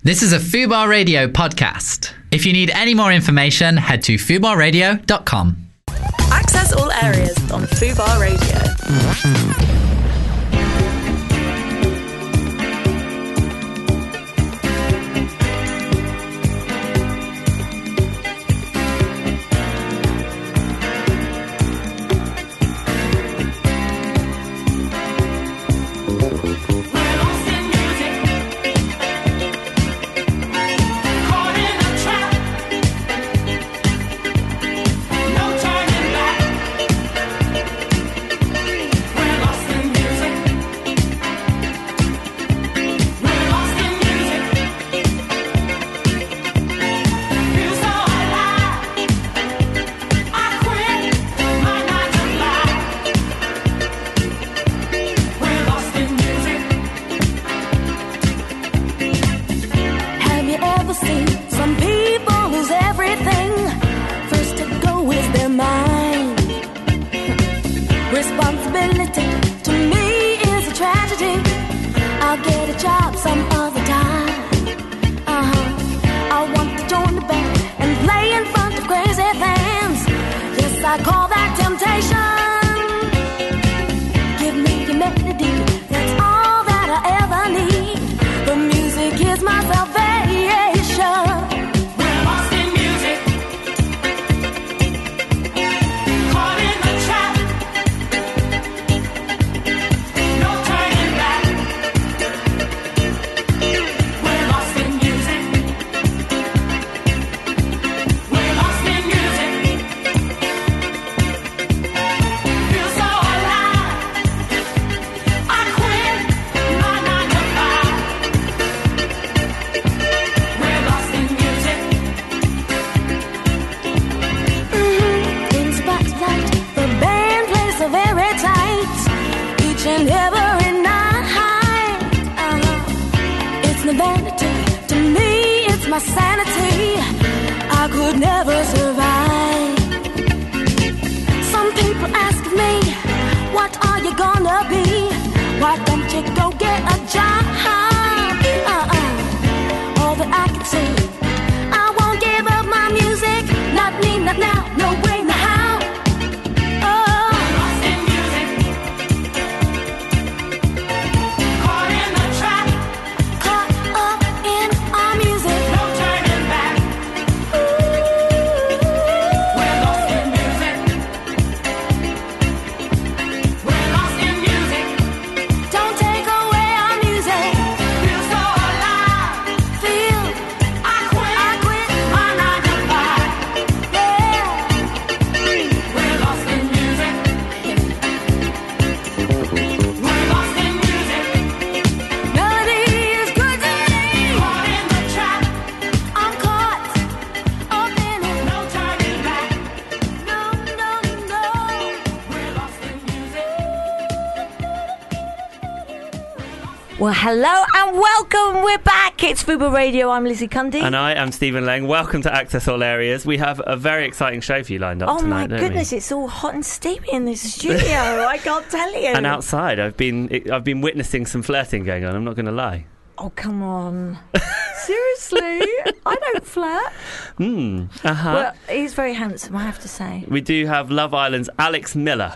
This is a Fubar Radio podcast. If you need any more information, head to fubarradio.com. Access all areas on Fubar Radio. Well, hello and welcome. We're back. It's Fubar Radio. I'm Lizzie Cundy. And I am Stephen Lang. Welcome to Access All Areas. We have a very exciting show for you lined up tonight, don't we? Oh my goodness, it's all hot and steamy in this studio. I can't tell you. And outside, I've been witnessing some flirting going on. I'm not going to lie. Oh, come on. Seriously? I don't flirt. Well, he's very handsome, I have to say. We do have Love Island's Alex Miller.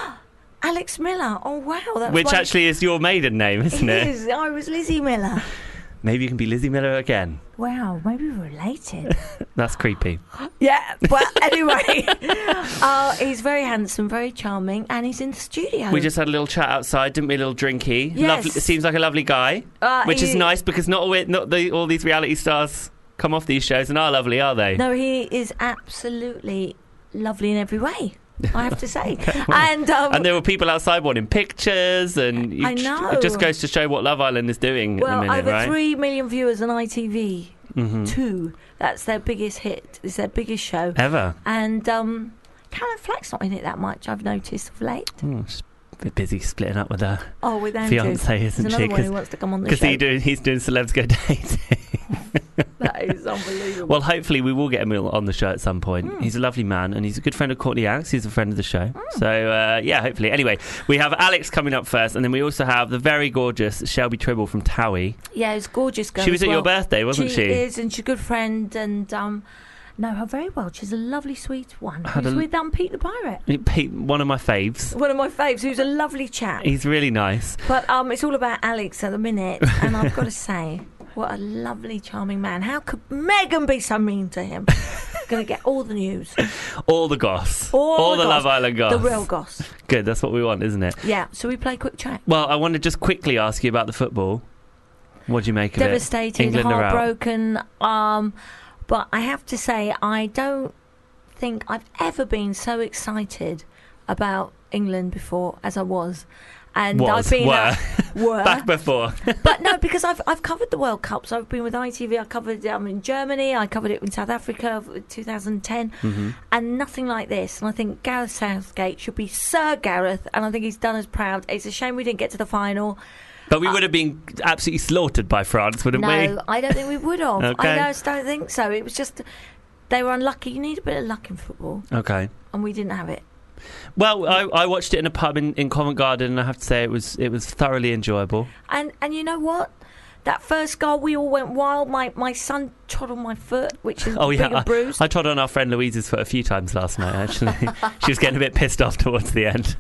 Alex Miller. Oh, wow. That's Which actually is your maiden name, isn't it? It is. I was Lizzie Miller. Maybe you can be Lizzie Miller again. Wow, maybe we're related. That's creepy. Yeah, well, anyway. He's very handsome, very charming, and he's in the studio. We just had a little chat outside, didn't we? A little drinky. Yes. Lovely, seems like a lovely guy, which is nice because not all these reality stars come off these shows and are lovely, are they? No, he is absolutely lovely in every way, I have to say. Okay, well. And there were people outside wanting pictures, and I know. It just goes to show what Love Island is doing at the minute, over right? 3 million viewers on ITV. 2. That's their biggest hit. It's their biggest show ever. And Caroline Flack's not in it that much, I've noticed of late. She's a bit busy splitting up with her with Andrew. fiance, isn't There's she? Another one who wants to come on the show. Because he's doing Celebs Go Dating. That It's unbelievable. Well, hopefully we will get him on the show at some point. He's a lovely man, and he's a good friend of Courtney Axe. He's a friend of the show. So, yeah, hopefully. Anyway, we have Alex coming up first, and then we also have the very gorgeous Shelby Tribble from Towie. Yeah, it was gorgeous girl. She was at your birthday, wasn't she? She is, and she's a good friend, and know her very well. She's a lovely, sweet one. Who's with Pete the Pirate. Pete, one of my faves. One of my faves, who's a lovely chap. He's really nice. But it's all about Alex at the minute, and I've got to say, what a lovely, charming man. How could Megan be so mean to him? Going to get all the news. All the goss. All the Love Island goss. The real goss. Good, that's what we want, isn't it? Yeah, so we play quick chat. Well, I want to just quickly ask you about the football. What do you make of it? Devastated, heartbroken. But I have to say, I don't think I've ever been so excited about England before as I was. And I've been were back before. But no, because I've covered the World Cup. So I've been with ITV. I covered it in Germany. I covered it in South Africa in 2010, and nothing like this. And I think Gareth Southgate should be Sir Gareth, and I think he's done us proud. It's a shame we didn't get to the final. But we would have been absolutely slaughtered by France, wouldn't we? No, I don't think we would have. Okay. I just don't think so. It was just they were unlucky. You need a bit of luck in football. Okay. And we didn't have it. Well, I watched it in a pub in Covent Garden, and I have to say it was thoroughly enjoyable. And you know what? That first goal, we all went wild. My son trod on my foot, which is a bruise. I trod on our friend Louise's foot a few times last night, actually. She was getting a bit pissed off towards the end.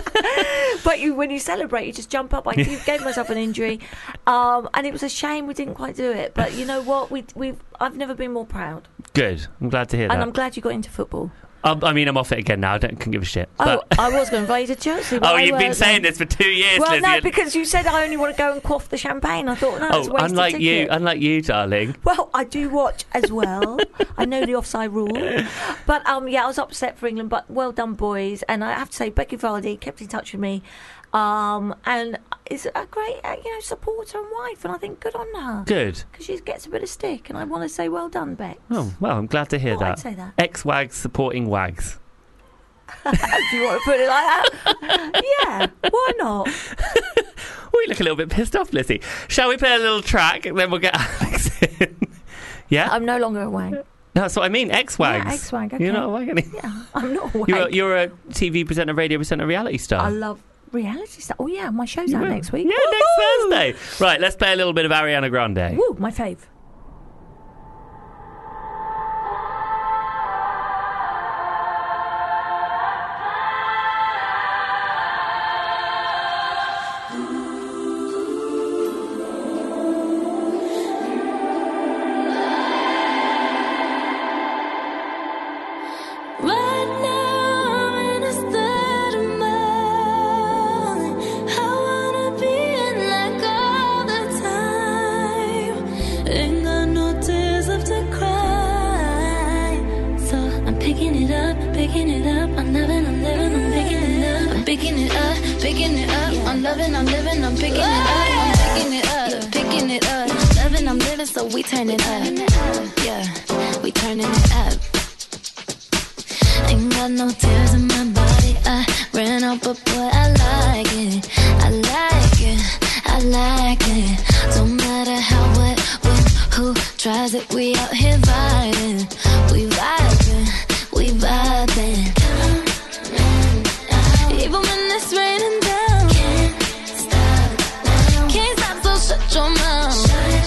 But when you celebrate, you just jump up. I gave myself an injury, and it was a shame we didn't quite do it. But you know what? I've never been more proud. Good. I'm glad to hear that. And I'm glad you got into football. I mean, I'm off it again now. I can give a shit. I was going to invite you to Chelsea. You've been saying this for 2 years, well, Lizzie. no, because you said I only want to go and quaff the champagne. I thought, no, it's a wasted ticket. Unlike you, darling. Well, I do watch as well. I know the offside rule. But, I was upset for England, but well done, boys. And I have to say, Becky Vardy kept in touch with me. And is a great, supporter and wife, and I think good on her. Good. Because she gets a bit of stick, and I want to say well done, Bex. Oh, well, I'm glad to hear that. I'd say that. Ex-wags supporting wags. Do you want to put it like that? Yeah, why not? We look a little bit pissed off, Lizzie. Shall we play a little track, and then we'll get Alex in? Yeah? I'm no longer a wag. That's what I mean, ex-wags. Yeah, ex-wag, okay. You're not a wag anymore. Yeah, I'm not a wag. You're a TV presenter, radio presenter, reality star. I love reality stuff. Oh, yeah, my show's out next week. Yeah, Woo-hoo! next Thursday. Right, let's play a little bit of Ariana Grande. Woo, my fave. We turning up, yeah, we turning it up. Ain't got no tears in my body, I ran out, but boy, I like it, I like it, I like it. Don't matter how, what, when, who tries it, we out here vibing, we vibing, we vibing. Even when it's raining down, can't stop, so shut your mouth.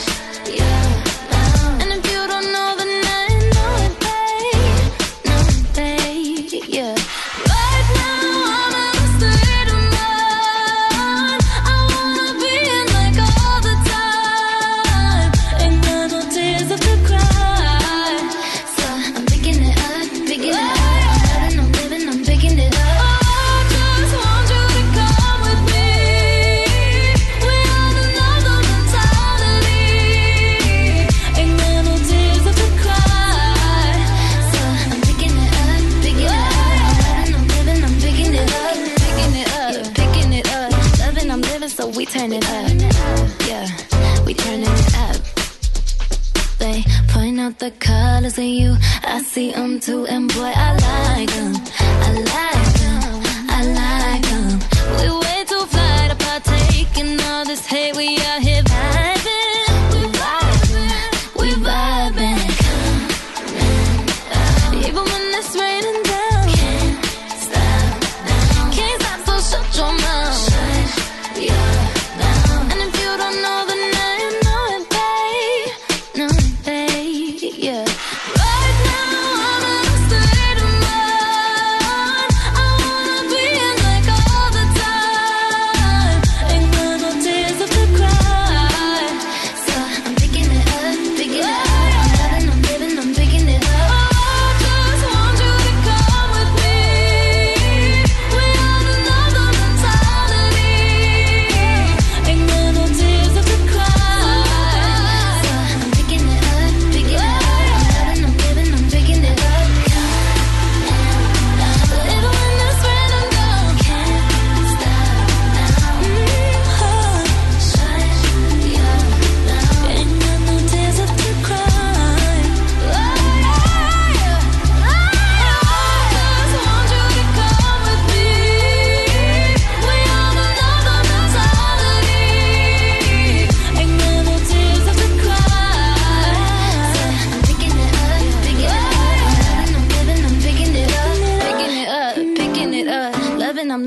We turn it up, yeah, we turning it up. They point out the colors of you, I see them too, and boy, I like them, I like them, I like them. We way too fly to partake in all this hate, we out here vibing, we vibing, we vibing.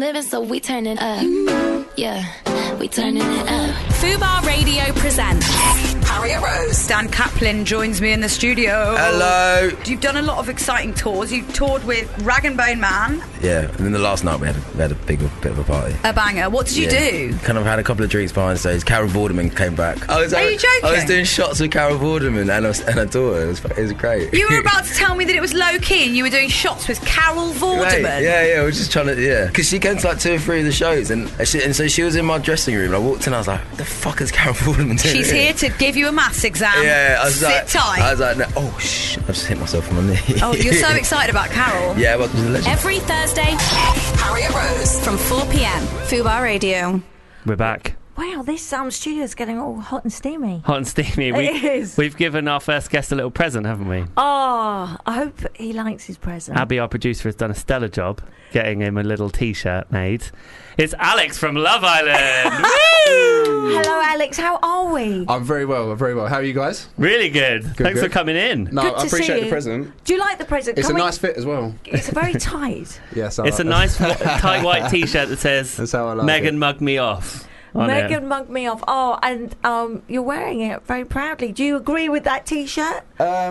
living, so we turning up. Yeah, we turning it up. Fubar Radio presents Harriet Rose. Dan Kaplan joins me in the studio. Hello. You've done a lot of exciting tours. You've toured with Rag and Bone Man. Yeah, and then the last night we had a bit of a party. A banger. What did you do? Kind of had a couple of drinks behind stage. Carol Vorderman came back. Are you joking? I was doing shots with Carol Vorderman and her daughter. It was great. You were about to tell me that it was low key and you were doing shots with Carol Vorderman. Right, yeah, we were just trying to, because she came to like 2 or 3 of the shows, and so she was in my dressing room. And I walked in, I was like, "What the fuck is Carol Vorderman doing?" She's here to give you a maths exam. Yeah, I was Sit tight. I was like, no, oh shh, I just hit myself on my knee. Oh, you're so excited about Carol. Yeah, well, she's a legend. Every Thursday, Harriet Rose from 4 p.m. Fubar Radio. We're back. Wow, this studio's getting all hot and steamy. Hot and steamy. It is. We've given our first guest a little present, haven't we? Oh, I hope he likes his present. Abby, our producer, has done a stellar job getting him a little T-shirt made. It's Alex from Love Island. Woo! Hello, Alex. How are we? I'm very well. How are you guys? Really good. Thanks for coming in. No, Good I to see appreciate you. the present. Do you like the present? It's a nice fit as well. It's very tight. Yes, It's a nice tight white T-shirt that says That's how I like Megan it. mugged me off. on it. Megan mugged me off. Oh, and you're wearing it very proudly. Do you agree with that T-shirt?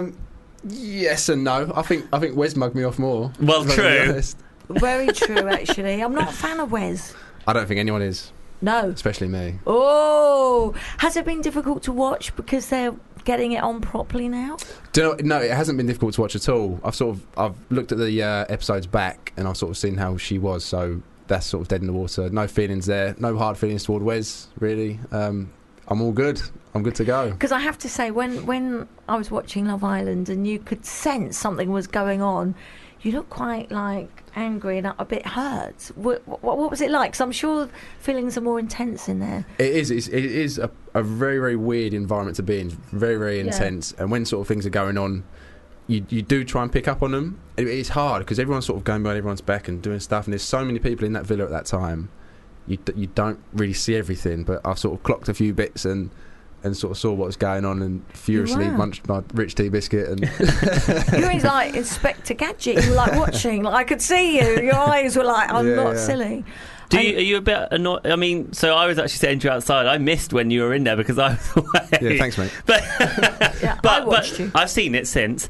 Yes and no. I think Wes mugged me off more. Well, if I'm true. being honest. Very true, actually. I'm not a fan of Wes. I don't think anyone is, No. especially me. Oh, has it been difficult to watch because they're getting it on properly now? No, it hasn't been difficult to watch at all. I've looked at the episodes back and I've sort of seen how she was, so that's sort of dead in the water. No feelings there. No hard feelings toward Wes, really. I'm all good. I'm good to go. Because I have to say, when I was watching Love Island and you could sense something was going on, you look quite angry and a bit hurt. What was it like? Because I'm sure feelings are more intense in there. It is a very, very weird environment to be in. Very, very intense. And when sort of things are going on, you do try and pick up on them. It's hard because everyone's sort of going behind everyone's back and doing stuff. And there's so many people in that villa at that time. You don't really see everything. But I've sort of clocked a few bits and sort of saw what was going on and furiously munched my rich tea biscuit. And You're like Inspector Gadget. You were like watching. I could see you. Your eyes were like, I'm not silly. Are you a bit annoyed? I mean, so I was actually saying to you outside. I missed when you were in there because I was away. Yeah, thanks, mate. But I watched you. I've seen it since.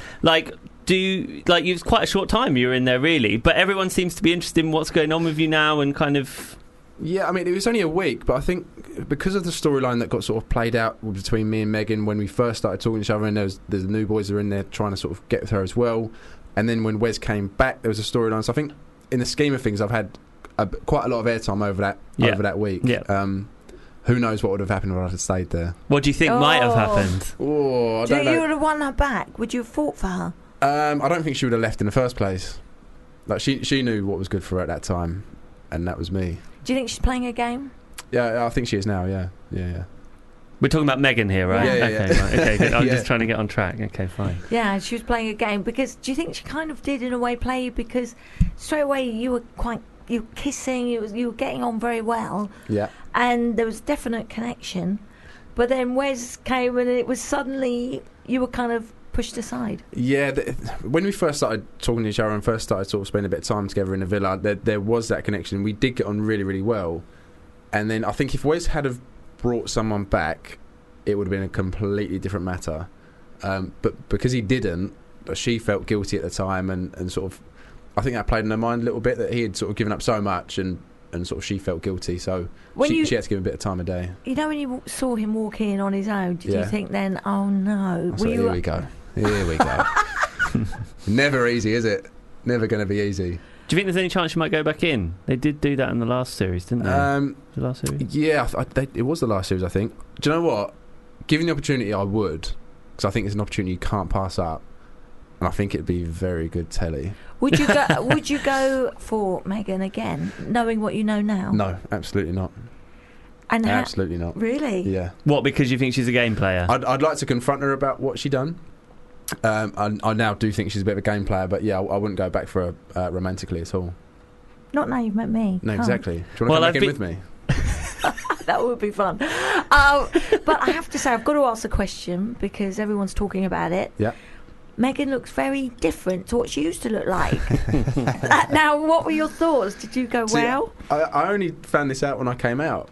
It was quite a short time you were in there, really. But everyone seems to be interested in what's going on with you now and kind of. Yeah, I mean, it was only a week, but I think because of the storyline that got sort of played out between me and Megan when we first started talking to each other, and there's the new boys that are in there trying to sort of get with her as well, and then when Wes came back, there was a storyline. So I think, in the scheme of things, I've had quite a lot of airtime over that week. Yeah. Who knows what would have happened if I had stayed there? What do you think might have happened? Oh, I Do don't you know. would have won her back? Would you have fought for her? I don't think she would have left in the first place. She knew what was good for her at that time, and that was me. Do you think she's playing a game? Yeah, I think she is now. Yeah. We're talking about Megan here, right? Yeah. Okay, right. Okay, good. I'm Yeah. just trying to get on track. Okay, fine. Yeah, she was playing a game. Because do you think she kind of did in a way play you? Because straight away you were kissing, you were getting on very well. Yeah. And there was definite connection. But then Wes came and it was suddenly you were kind of pushed aside. Yeah, when we first started talking to each other and first started sort of spending a bit of time together in the villa, there was that connection. We did get on really, really well. And then I think if Wes had have brought someone back, it would have been a completely different matter. But because he didn't, she felt guilty at the time and sort of, I think that played in her mind a little bit that he had sort of given up so much and sort of she felt guilty. So she had to give him a bit of time of day. You know when you saw him walk in on his own, did you think then, oh no? Here we go. Never easy, is it? Never going to be easy. Do you think there's any chance you might go back in? They did do that in the last series, didn't they? The last series? Yeah, it was the last series, I think. Do you know what? Given the opportunity, I would. Because I think it's an opportunity you can't pass up. And I think it'd be very good telly. Would you go? Would you go for Megan again, knowing what you know now? No, absolutely not. And absolutely not. Really? Yeah. What? Because you think she's a game player? I'd like to confront her about what she done. I now do think she's a bit of a game player, but yeah, I wouldn't go back for her romantically at all. Not now you've met me. No, Can't. exactly. Do you want to come back in with me? That would be fun. But I have to say, I've got to ask a question because everyone's talking about it. Yeah. Megan looks very different to what she used to look like. Now, what were your thoughts? Did you go, See, well? I only found this out when I came out.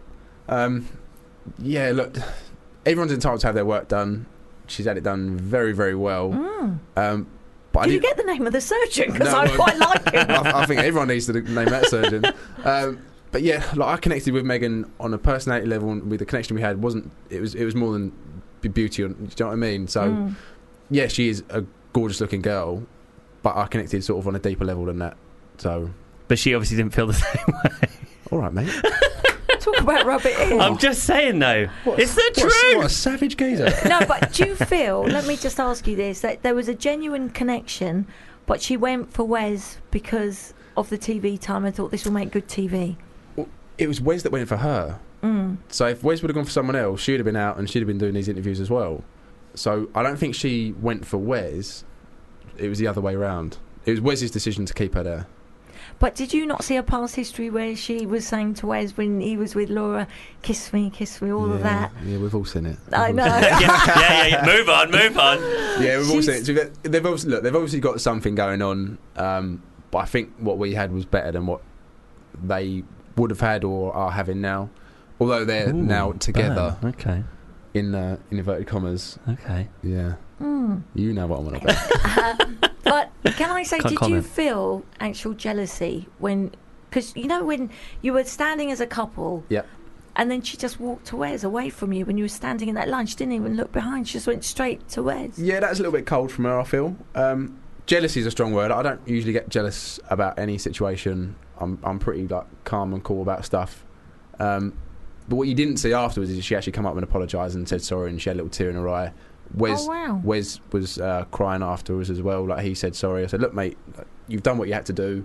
Yeah, look, everyone's entitled to have their work done. She's had it done very, very well. But Did you get the name of the surgeon? Because I quite like him. I think everyone needs to name that surgeon. But yeah, like, I connected with Megan on a personality level, and with the connection we had, it was more than beauty. Do you know what I mean? So yeah, she is a gorgeous looking girl, but I connected sort of on a deeper level than that. So, but she obviously didn't feel the same way. All right, mate. Talk about rub it in. I'm just saying, though. It's the truth. What a savage geezer. No, but do you feel, let me just ask you this, that there was a genuine connection, but she went for Wes because of the TV time and thought this will make good TV? Well, it was Wes that went for her. So if Wes would have gone for someone else, she'd have been out and she'd have been doing these interviews as well. So I don't think she went for Wes. It was the other way around. It was Wes's decision to keep her there. But did you not see a past history where she was saying to Wes when he was with Laura, kiss me, all of that? Yeah, we've all seen it. I know. yeah. Move on. Yeah, we've all seen it. So they've obviously got something going on, but I think what we had was better than what they would have had or are having now. Although they're now together. Okay. In inverted commas. Okay. Yeah. You know what I'm on about. But can I say, Can't did comment. you feel actual jealousy when... Because, you know, when you were standing as a couple... Yep. And then she just walked away from you when you were standing in that line. She didn't even look behind. She just went straight to Wes. Yeah, that's a little bit cold from her, I feel. Jealousy is a strong word. I don't usually get jealous about any situation. I'm pretty calm and cool about stuff. But what you didn't see afterwards is she actually come up and apologised and said sorry, and she had a little tear in her eye. Wes was crying afterwards as well. Like, he said sorry. I said, look, mate, you've done what you had to do.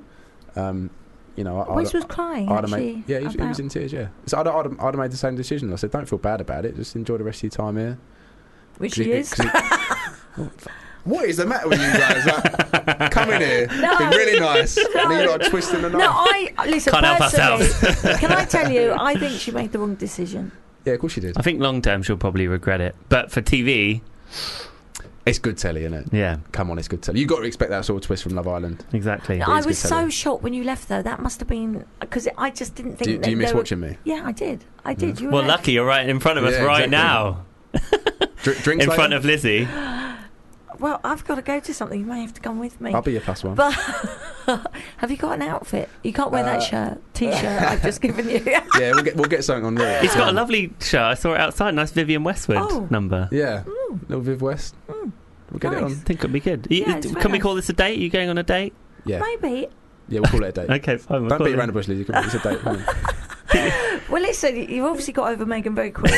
Wes was crying, actually. He was in tears, yeah. So I'd have made the same decision. I said, don't feel bad about it. Just enjoy the rest of your time here. Which he is. What is the matter with you guys? Like, come in here. It's been really nice. And then you're like twisting the knife. No, listen, Can't help ourselves. Can I tell you, I think she made the wrong decision. Yeah, of course she did. I think long term she'll probably regret it. But for TV... It's good telly, isn't it? Yeah. Come on, it's good telly. You've got to expect that sort of twist from Love Island. Exactly. I was so shocked when you left, though. That must have been... Because I just didn't think... Do you miss watching me? Yeah, I did. You well, lucky you're right in front of us right now. Drinks in front of Lizzie. Well, I've got to go to something. You may have to come with me. I'll be your plus one. But have you got an outfit? You can't wear that T-shirt I've just given you. Yeah, we'll get something on there. He's got a lovely shirt. I saw it outside. Nice Vivienne Westwood number. Yeah. Little Viv West. We'll get it on. I think it'll be good. Yeah, can we call this a date? Are you going on a date? Yeah. Maybe. Yeah, we'll call it a date. Okay, fine. Don't beat around the bush, Liz. It's a date. Well, listen, you've obviously got over Megan very quickly.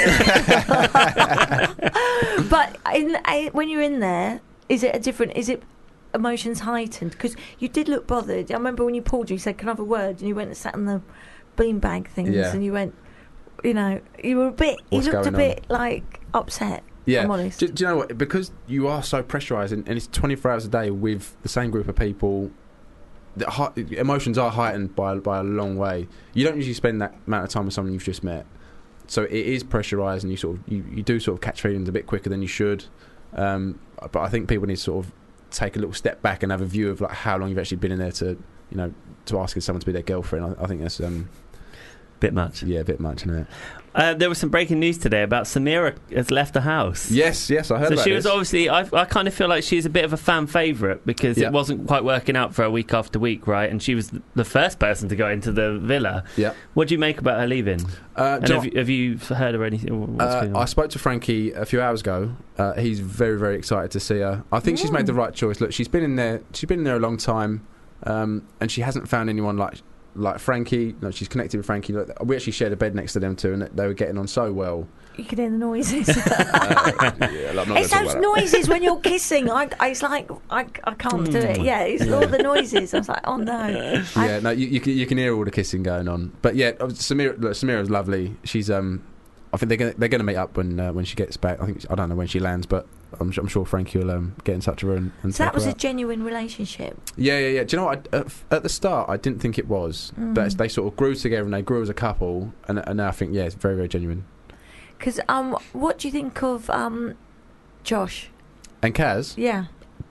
But when you're in there, is it emotions heightened? Because you did look bothered. I remember when you pulled, you said, can I have a word? And you went and sat on the beanbag things, and you went, you were a bit, you looked a bit like upset. Yeah. I'm honest. Do you know what? Because you are so pressurised and it's 24 hours a day with the same group of people, emotions are heightened by a long way. You don't usually spend that amount of time with someone you've just met. So it is pressurised, and you do sort of catch feelings a bit quicker than you should. But I think people need to sort of take a little step back and have a view of like how long you've actually been in there to ask someone to be their girlfriend. I think that's bit much. Yeah, a bit much, isn't it? There was some breaking news today about Samira has left the house. Yes, I heard about this. So she was obviously... I kind of feel like she's a bit of a fan favourite because it wasn't quite working out for her week after week, right? And she was the first person to go into the villa. Yeah. What do you make about her leaving? And have you heard or anything? I spoke to Frankie a few hours ago. He's very, very excited to see her. I think she's made the right choice. Look, she's been in there a long time, and she hasn't found anyone like Frankie. No, she's connected with Frankie. We actually shared a bed next to them too, and they were getting on so well. You can hear the noises. It's those noises when you're kissing. It's like I can't do it. Yeah, it's all the noises. I was like, oh no. Yeah, no, you can hear all the kissing going on. But yeah, Samira's lovely. She's I think they're going to meet up when she gets back. I don't know when she lands, but I'm sure Frankie will get in touch with her and so that was a genuine relationship. Yeah. Do you know what? At the start, I didn't think it was, but they sort of grew together and they grew as a couple, and now I think it's very, very genuine. Because what do you think of Josh and Kaz? Yeah.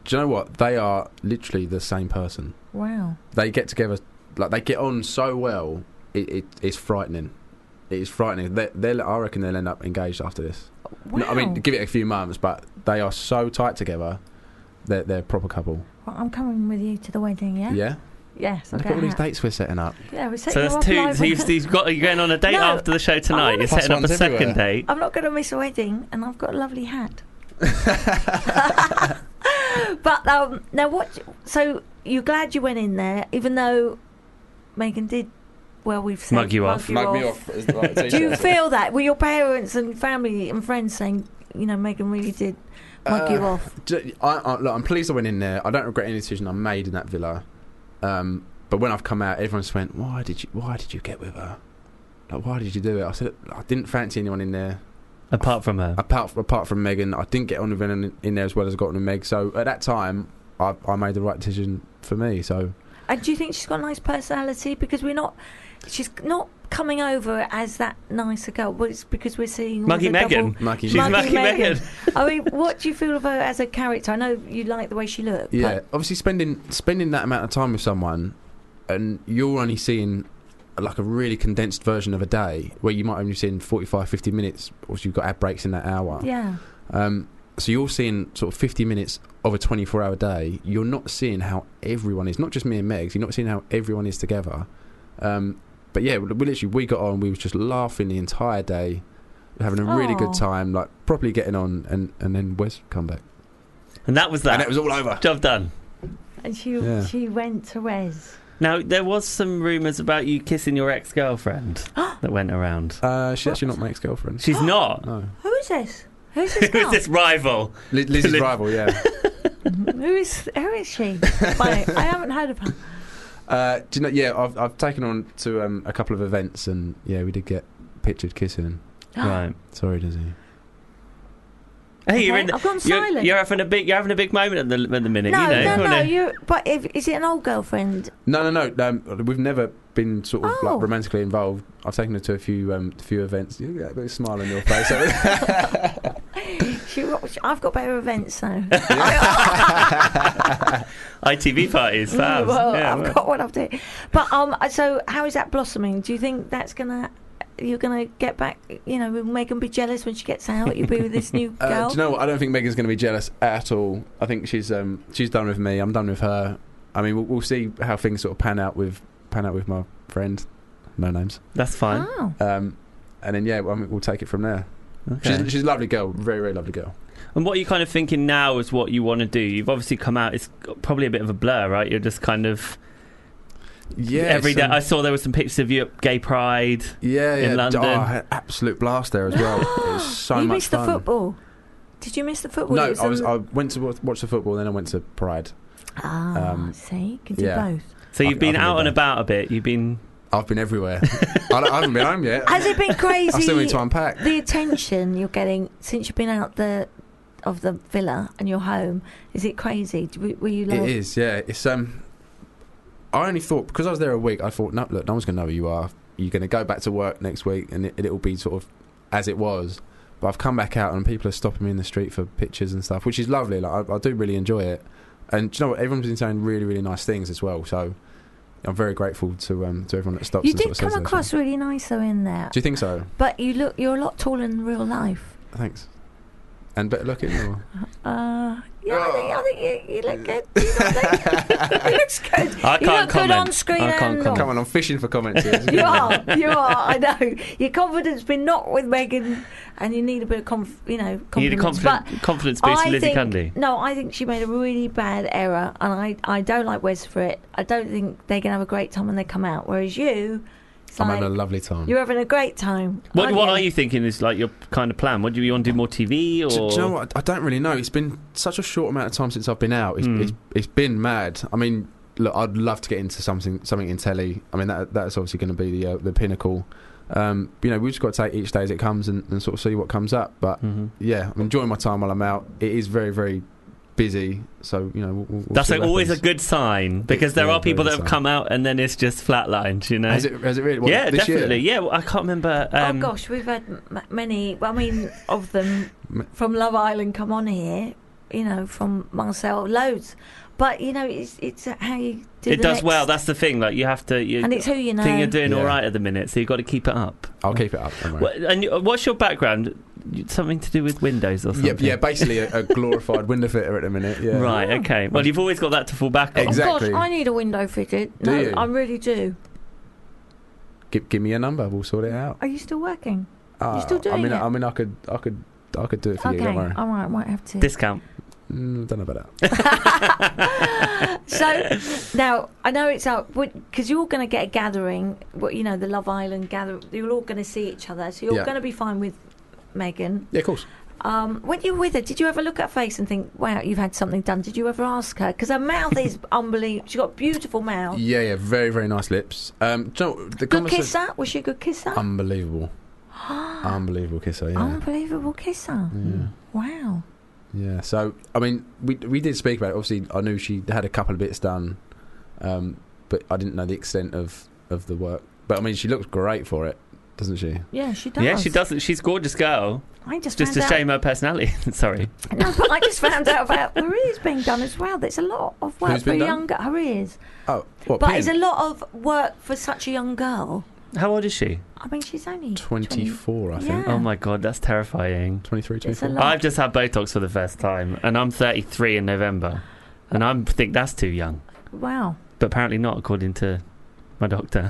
Do you know what? They are literally the same person. Wow. They get together, like they get on so well. It's frightening. It is frightening. I reckon they'll end up engaged after this. Wow. No, I mean, give it a few months, but they are so tight together. They're a proper couple. Well, I'm coming with you to the wedding, yeah? Yeah? Yes. Look at all these dates we're setting up. Yeah, we're So setting that's you up two. live. So you're going on a date No, after the show tonight. You're Plus setting up a ones second everywhere. date. I'm not going to miss a wedding, and I've got a lovely hat. But now what? So you're glad you went in there, even though Megan did. Well, we've said Mug you off. Mug me off. Is the right Do you t-shirt. feel that? Were your parents and family and friends saying, Megan really did mug you off? Look, I'm pleased I went in there. I don't regret any decision I made in that villa. But when I've come out, everyone just went, "Why did you get with her? Like, why did you do it?" I said, "I didn't fancy anyone in there Apart from her. apart from Megan. I didn't get on with anyone in there as well as I got on with Meg. So at that time, I made the right decision for me. So." And do you think she's got a nice personality? Because she's not coming over as that nicer girl, but it's because we're seeing all Muggy the Megan. double- She's Muggy Megan. I mean, what do you feel of her as a character? I know you like the way she looks. Yeah, obviously spending that amount of time with someone, and you're only seeing like a really condensed version of a day, where you might only seen 45, 50 minutes. Obviously, you've got ad breaks in that hour. Yeah. So you're seeing sort of 50 minutes of a 24-hour day. You're not seeing how everyone is, not just me and Megs. You're not seeing how everyone is together. But yeah, we got on. We was just laughing the entire day, having a really good time, like properly getting on, and then Wes come back. And that was that. And it was all over. Job done. And she went to Wes. Now, there was some rumours about you kissing your ex-girlfriend that went around. She's actually not my ex-girlfriend. She's not? No. Who is this? Who's this Who's girl? this rival? Lizzie's rival, yeah. Who is she? I haven't heard of her. Do you know? Yeah, I've taken her on to a couple of events, and yeah, we did get pictured kissing. Right. Sorry, Lizzie. Hey, you're Okay, I've gone you're silent. having a big moment at the minute. No, you know, no. Is it an old girlfriend? No. We've never been sort of Oh. like romantically involved. I've taken her to a few events. You get a bit of a smile on your face. I've got better events though. ITV parties, fabs. Well, Yeah, I've got what I'm doing. But so how is that blossoming? Do you think you're gonna get back? Will Megan be jealous when she gets out? You'll be with this new girl. Do you know what? I don't think Megan's going to be jealous at all. I think she's done with me. I'm done with her. I mean, we'll see how things sort of pan out with my friend. No names. That's fine. Oh. And then we'll take it from there. Okay. She's a lovely girl, very very lovely girl. And what are you kind of thinking now is what you want to do? You've obviously come out. It's probably a bit of a blur, right? You're just kind of. Yeah. Every day. I saw there was some pictures of you at Gay Pride. In London. Oh, I had an absolute blast there as well. It was so You much missed fun. the football. Did you miss the football? No, It was I went to watch the football, then I went to Pride. See, you can do yeah. both. So you've been I've out been and about a bit. You've been. I've been everywhere. I haven't been home yet. Has it been crazy? I still need to unpack. The attention you're getting since you've been out of the villa and you're home. Is it crazy? Were you like? It is, yeah. It's I only thought, because I was there a week, I thought, no, look, no one's going to know who you are. You're going to go back to work next week, and it'll be sort of as it was. But I've come back out, and people are stopping me in the street for pictures and stuff, which is lovely. Like I do really enjoy it. And do you know what? Everyone's been saying really, really nice things as well. So I'm very grateful to everyone that stops. You and did sort of says come those across things. really nice though in there. Do you think so? But you're a lot taller in real life. Thanks. And better looking, or? Yeah, I think you look good. He looks good. I You can't look good comment. on screen I can't and comment. Come on, I'm fishing for comments here. You are. I know. Your confidence been knocked with Megan, and you need a bit of confidence. You need a confidence boost from Lizzie Cundy. No, I think she made a really bad error, and I don't like Wes for it. I don't think they're going to have a great time when they come out. Whereas you, it's I'm like, having a lovely time. you're having a great time. What aren't are you thinking is like your kind of plan? What do you want to do? More TV or? Do you know what? I don't really know. It's been such a short amount of time since I've been out. It's been mad. I mean, look, I'd love to get into something in telly. I mean, that's obviously going to be the pinnacle. We've just got to take each day as it comes and sort of see what comes up. But yeah, I'm enjoying my time while I'm out. It is very, very busy, so we'll That's see what always a happens. good sign, because there are people that have come out and then it's just flatlined. Has it really? What, yeah, this definitely. year? Yeah, well, I can't remember. Oh gosh, we've had many. Well, I mean, of them from Love Island come on here. you know, from Marcel, loads. But you know, it's how you do. It does well. That's the thing. Like you have to. And it's who you know. Think you're doing Yeah. all right at the minute, so you've got to keep it up. I'll keep it up. Don't worry. And what's your background? Something to do with Windows or something? Yeah, basically a glorified window fitter at the minute. Yeah. Right. Okay. Well, you've always got that to fall back on. Exactly. Oh gosh, I need a window fitted. Do No, you? I really do. Give me a number. We'll sort it out. Are you still working? You still doing it? I mean, I could do it for you. Okay, Don't worry. all right, I might have to. Discount. Don't know about that. So now I know it's out because you're going to get a gathering. You know, the Love Island gathering. You're all going to see each other, so you're Yeah. going to be fine with Megan. Yeah, of course. When you were with her, did you ever look at her face and think, "Wow, you've had something done"? Did you ever ask her? Because her mouth is unbelievable. She's got a beautiful mouth. Yeah, very, very nice lips. Do you know, the Good kisser? Was she a good kisser? Unbelievable. Unbelievable kisser, yeah. Unbelievable kisser. Yeah. Wow. Yeah, so, I mean, we did speak about it. Obviously, I knew she had a couple of bits done, but I didn't know the extent of the work. But, I mean, she looks great for it, doesn't she? Yeah, she does. Yeah, she does. She's a gorgeous girl. I just Just found a out. shame her personality. Sorry. No, but I just found out about her ears being done as well. There's a lot of work Who's for been a done? young girl. Her ears. Oh, what, But Pin? it's a lot of work for such a young girl. How old is she? I mean, she's only 24, I think. Yeah. Oh my god, that's terrifying. 23, It's a 24. lot. I've just had Botox for the first time, and I'm 33 in November, and I think that's too young. Wow. But apparently not, according to my doctor.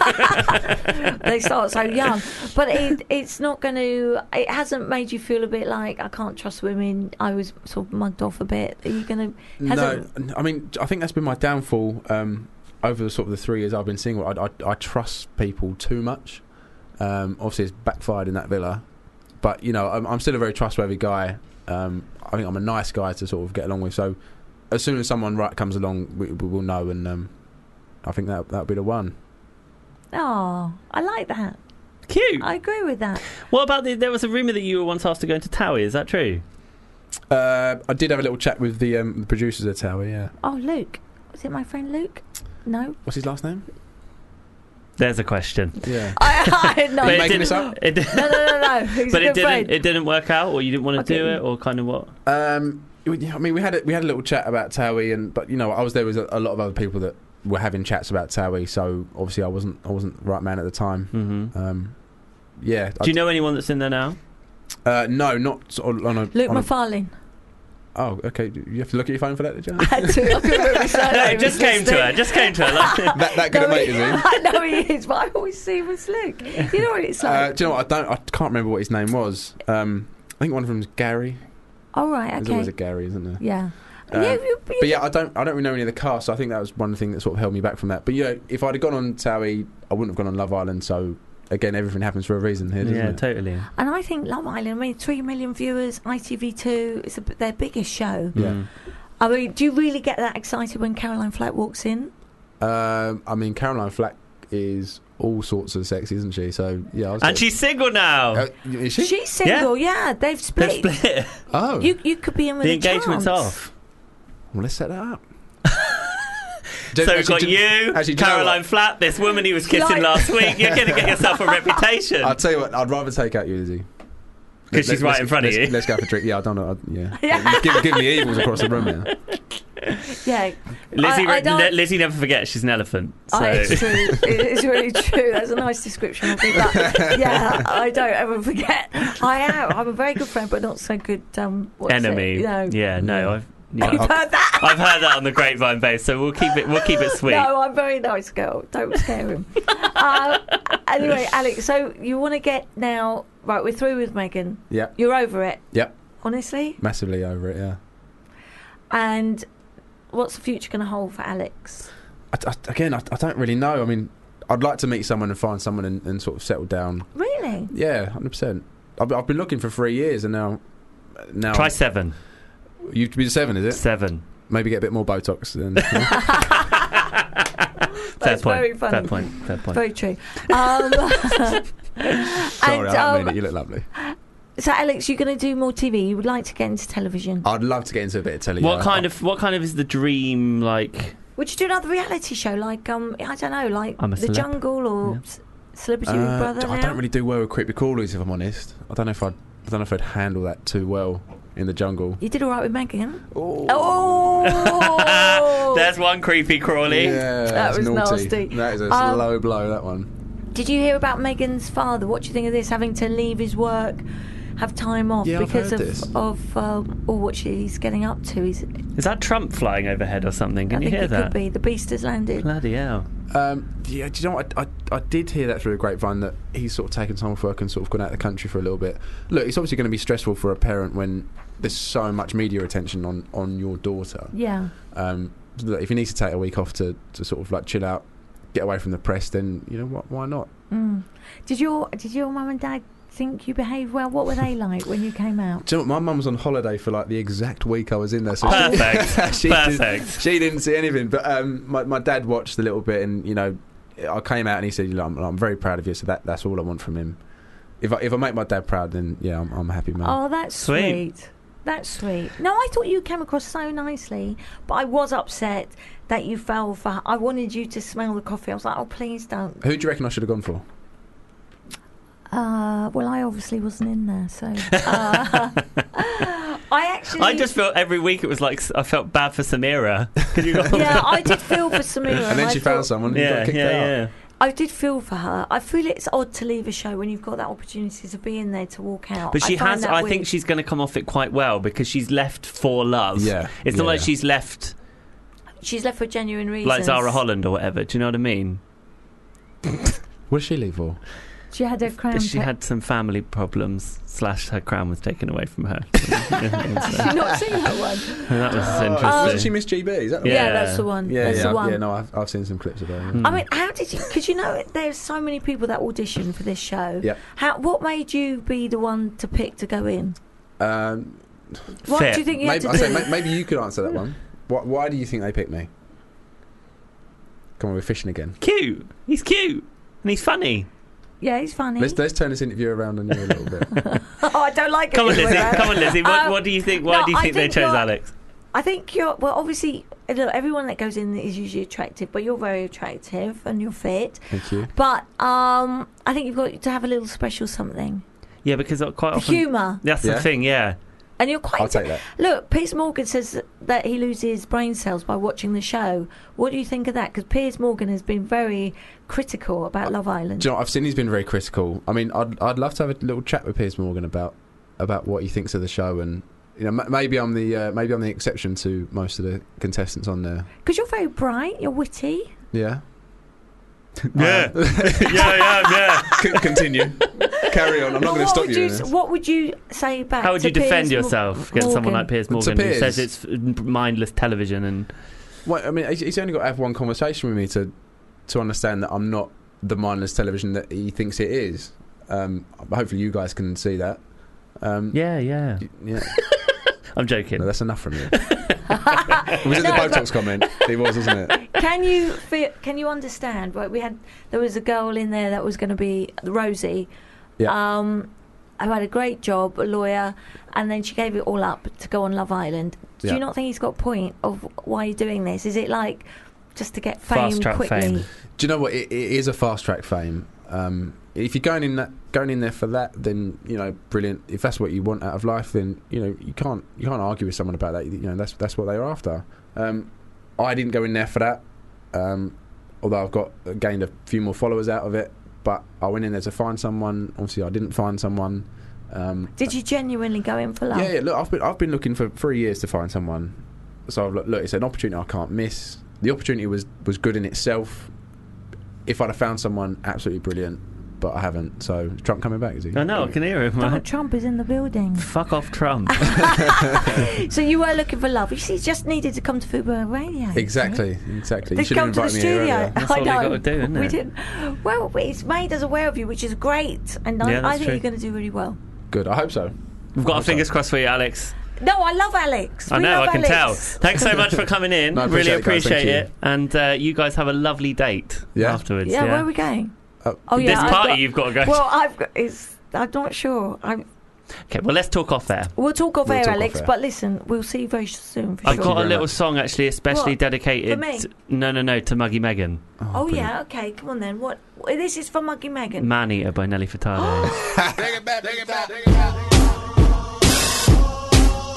They start so young. But it's not going to... It hasn't made you feel a bit like, I can't trust women. I was sort of mugged off a bit. Are you going to... No, I mean, I think that's been my downfall over the sort of the 3 years I've been single. I trust people too much. Obviously, it's backfired in that villa. But, you know, I'm still a very trustworthy guy. I think I'm a nice guy to sort of get along with. So as soon as someone right comes along, we will know. And I think that'll be the one. Oh, I like that. Cute. I agree with that. What about there was a rumour that you were once asked to go into Towie, is that true? I did have a little chat with the producers at Tower, yeah. Oh, Luke. Was it my friend Luke? No. What's his last name? There's a question. Yeah. I no. Are you But making this up? No. He's But a good friend. it didn't work out, or you didn't want to do Okay. it, or kind of what? I mean, we had a little chat about Towie, but you know, I was there with a lot of other people that were having chats about Towie, so obviously I wasn't the right man at the time. Mm-hmm. Yeah. Do you know anyone that's in there now? No, not sort of on a. Luke on a- McFarlane. Oh, okay. You have to look at your phone for that, did you? I had to. I couldn't remember his surname. No, just came to her. Just came to her. Like, that good a mate, is he? I know he is, but I always see him as Luke. You know what it's like? Do you know what? I can't remember what his name was. I think one of them's Gary. Oh, right, There's always a okay. Gary, isn't there? Yeah. But yeah, I don't really know any of the cast, so I think that was one thing that sort of held me back from that. But you know, if I'd have gone on Towie, I wouldn't have gone on Love Island. So again, everything happens for a reason here, doesn't yeah, it? totally. And I think Love Island, I mean, 3 million viewers, ITV2, it's their biggest show. Yeah. Mm. I mean, do you really get that excited when Caroline Flack walks in? I mean, Caroline Flack is all sorts of sexy, isn't she? So yeah, I was And she's single now. is she? She's single, yeah. They've split. They've split. Oh, You could be in with The a engagement's chance. off. well, let's set that up. So we've got you, do you know Caroline what? Flack, this woman he was kissing Like- last week. You're going to get yourself a reputation. I'll tell you what, I'd rather take out you, Lizzie. 'Cause she's right in front of you. Let's go for a drink. Yeah, I don't know. Yeah. give me evils across the room now. Yeah. Lizzie, I don't- Lizzie never forgets she's an elephant. So. It's true. It's really true. That's a nice description of it. But yeah, I don't ever forget. I'm a very good friend, but not so good Enemy. No. Yeah, no. You've heard that? I've heard that on the grapevine base, so we'll keep it sweet. No, I'm a very nice girl. Don't scare him. Anyway, Alex, so you want to get now... Right, we're through with Megan. Yeah. You're over it, Yep. honestly? Massively over it. Yeah. And what's the future going to hold for Alex? I don't really know. I mean, I'd like to meet someone and find someone and sort of settle down. Really? Yeah, 100%. I've been looking for 3 years, and now Try 7. You've been 7, is it? 7. Maybe get a bit more Botox. Then. That's very Fair funny. point. Very true. Sorry, I don't mean it. You look lovely. So, Alex, you're going to do more TV. You would like to get into television. I'd love to get into a bit of telly. What kind of is the dream like? Would you do another reality show like I don't know, like I'm a The celeb. Jungle or Celebrity Big Brother? I now? don't really do well with creepy callers, if I'm honest. I don't know if I'd handle that too well. in the jungle. You did all right with Megan. Oh, There's one creepy crawly. yeah, That was naughty. nasty. That is a low blow. That one. Did you hear about Megan's father? What do you think of this? Having to leave his work, have time off Yeah, I've because heard this. of what he's getting up to. Is that Trump flying overhead or something? Can I you think hear it that? could be. The beast has landed. Bloody hell. Yeah, do you know what? I did hear that through the grapevine that he's sort of taken time off work and sort of gone out of the country for a little bit. Look, it's obviously going to be stressful for a parent when there's so much media attention on your daughter. Yeah. Look, if he needs to take a week off to sort of like chill out, get away from the press, then you know what? Why not? Did your mum and dad think you behaved well? What were they like when you came out? Do you know what? My mum was on holiday for like the exact week I was in there. So Perfect. Perfect. She didn't see anything, but my dad watched a little bit, and you know, I came out and he said, I'm very proud of you. So that's all I want from him. If I make my dad proud, then yeah, I'm a happy man. Oh, that's sweet. That's sweet. No, I thought you came across so nicely, but I was upset that you fell for. I wanted you to smell the coffee. I was like, oh, please don't. Who do you reckon I should have gone for? Well, I obviously wasn't in there, so I just felt every week it was like I felt bad for Samira. Yeah, I did feel for Samira, and then she found someone. And got kicked out. I did feel for her. I feel it's odd to leave a show when you've got that opportunity to be in there to walk out. But she has. I think she's going to come off it quite well because she's left for love. Yeah, it's not like she's left. She's left for genuine reasons, like Zara Holland or whatever. Do you know what I mean? What did she leave for? She had her crown. She had some family problems. / her crown was taken away from her. Did you not see that one? That was interesting. Wasn't she Miss GB? Is that the one? Yeah, that's the one. That's the one. Yeah, no, I've seen some clips of her. I mean, how did you? Because you know, there's so many people that audition for this show. Yeah. What made you be the one to pick to go in? What do you think you had to do? Maybe you could answer that one. Why do you think they picked me? Come on, we're fishing again. Cute. He's cute and he's funny. Yeah, he's funny. Let's turn this interview around on you a little bit. Oh, I don't like it. Come on, Lizzie. What do you think? Why do you think they chose Alex? I think well, obviously, look, everyone that goes in is usually attractive, but you're very attractive and you're fit. Thank you. But I think you've got to have a little special something. Yeah, because quite often humour. That's the thing. Yeah. And you're quite. I'll take that. Look, Piers Morgan says that he loses brain cells by watching the show. What do you think of that? Because Piers Morgan has been very critical about Love Island. Do you know, I've seen he's been very critical. I mean, I'd love to have a little chat with Piers Morgan about what he thinks of the show, and you know, maybe I'm the exception to most of the contestants on there. Because you're very bright, you're witty. Yeah. Yeah. yeah. Continue. Carry on. I'm not going to stop you. What would you say back? How would you defend yourself against someone like Piers Morgan who says it's mindless television? And well, I mean, he's only got to have one conversation with me to understand that I'm not the mindless television that he thinks it is. Hopefully, you guys can see that. Yeah. I'm joking. No, that's enough from you. It was in the Botox comment. It was, wasn't it? Can you understand? Right, there was a girl in there that was going to be Rosie. Yeah. Who had a great job, a lawyer, and then she gave it all up to go on Love Island. Do you not think he's got a point of why you're doing this? Is it like just to get fame quickly? Fame. Do you know what? It is a fast track fame. If you're going in there for that, then you know, brilliant. If that's what you want out of life, then you know you can't argue with someone about that. You know, that's what they are after. I didn't go in there for that, although I've gained a few more followers out of it. But I went in there to find someone. Obviously, I didn't find someone. Did you genuinely go in for love? Yeah. Look, I've been looking for 3 years to find someone. So look, it's an opportunity I can't miss. The opportunity was good in itself. If I'd have found someone absolutely brilliant, but I haven't. So is Trump coming back? Is he? I know. I can hear him. Donald Trump is in the building. Fuck off, Trump. So you were looking for love. You see, just needed to come to Fubar Radio. Exactly. They You should have come to the invited me here studio. earlier. That's all I know. you got to do, isn't We it? didn't. Well, it's made us aware of you, which is great, and Yeah, I that's think true. you're going to do really well. Good. I hope so. We've got our fingers crossed for you, Alex. No, I love Alex. I We know, love I can Alex. tell. Thanks so much for coming in. No, I really appreciate it, guys. appreciate Thank it. And you guys have a lovely date afterwards. Yeah, where are we going? Oh, yeah, this party you've got to go to. Well, I'm not sure. Okay, well, let's talk off there. We'll talk off air, talk Alex. off air. But listen, we'll see you very soon. For I've sure. got a very little much. song actually especially What? dedicated For me? No, to Muggy Megan. Oh yeah, okay. Come on then. What? This is for Muggy Megan. Man Eater by Nelly Furtado. Take it back.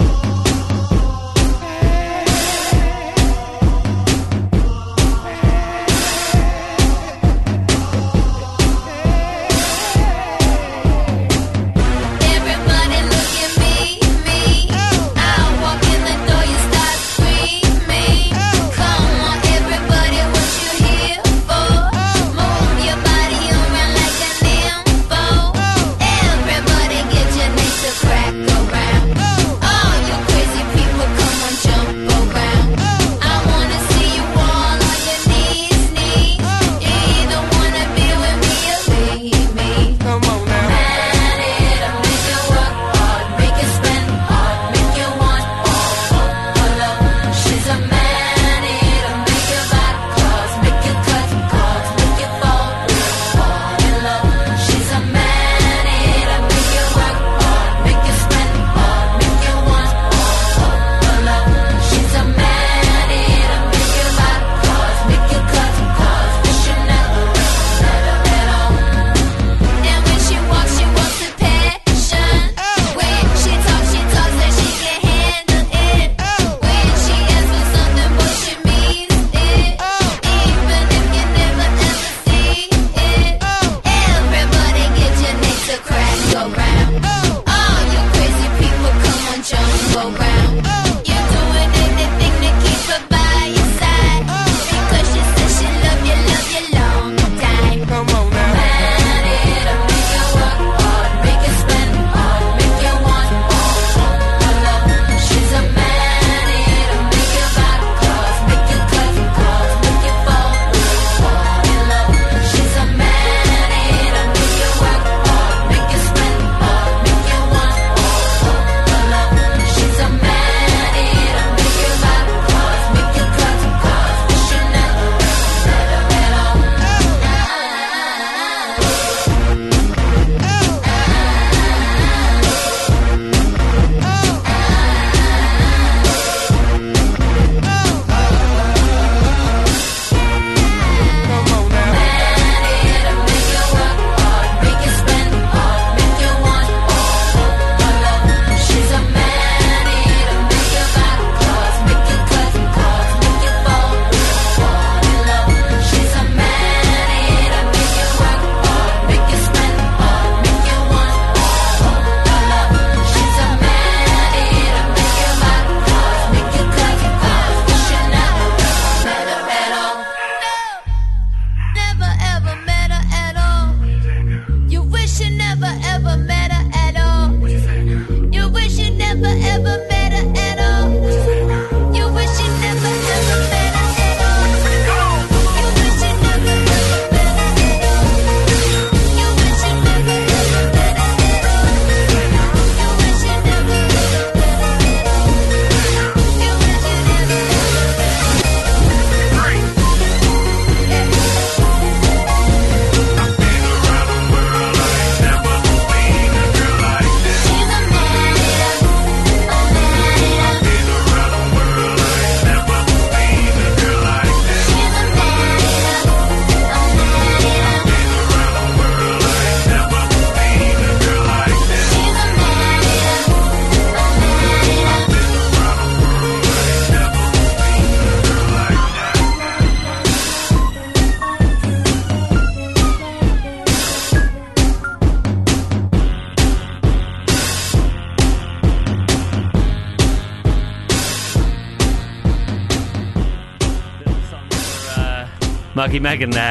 Muggy Megan there.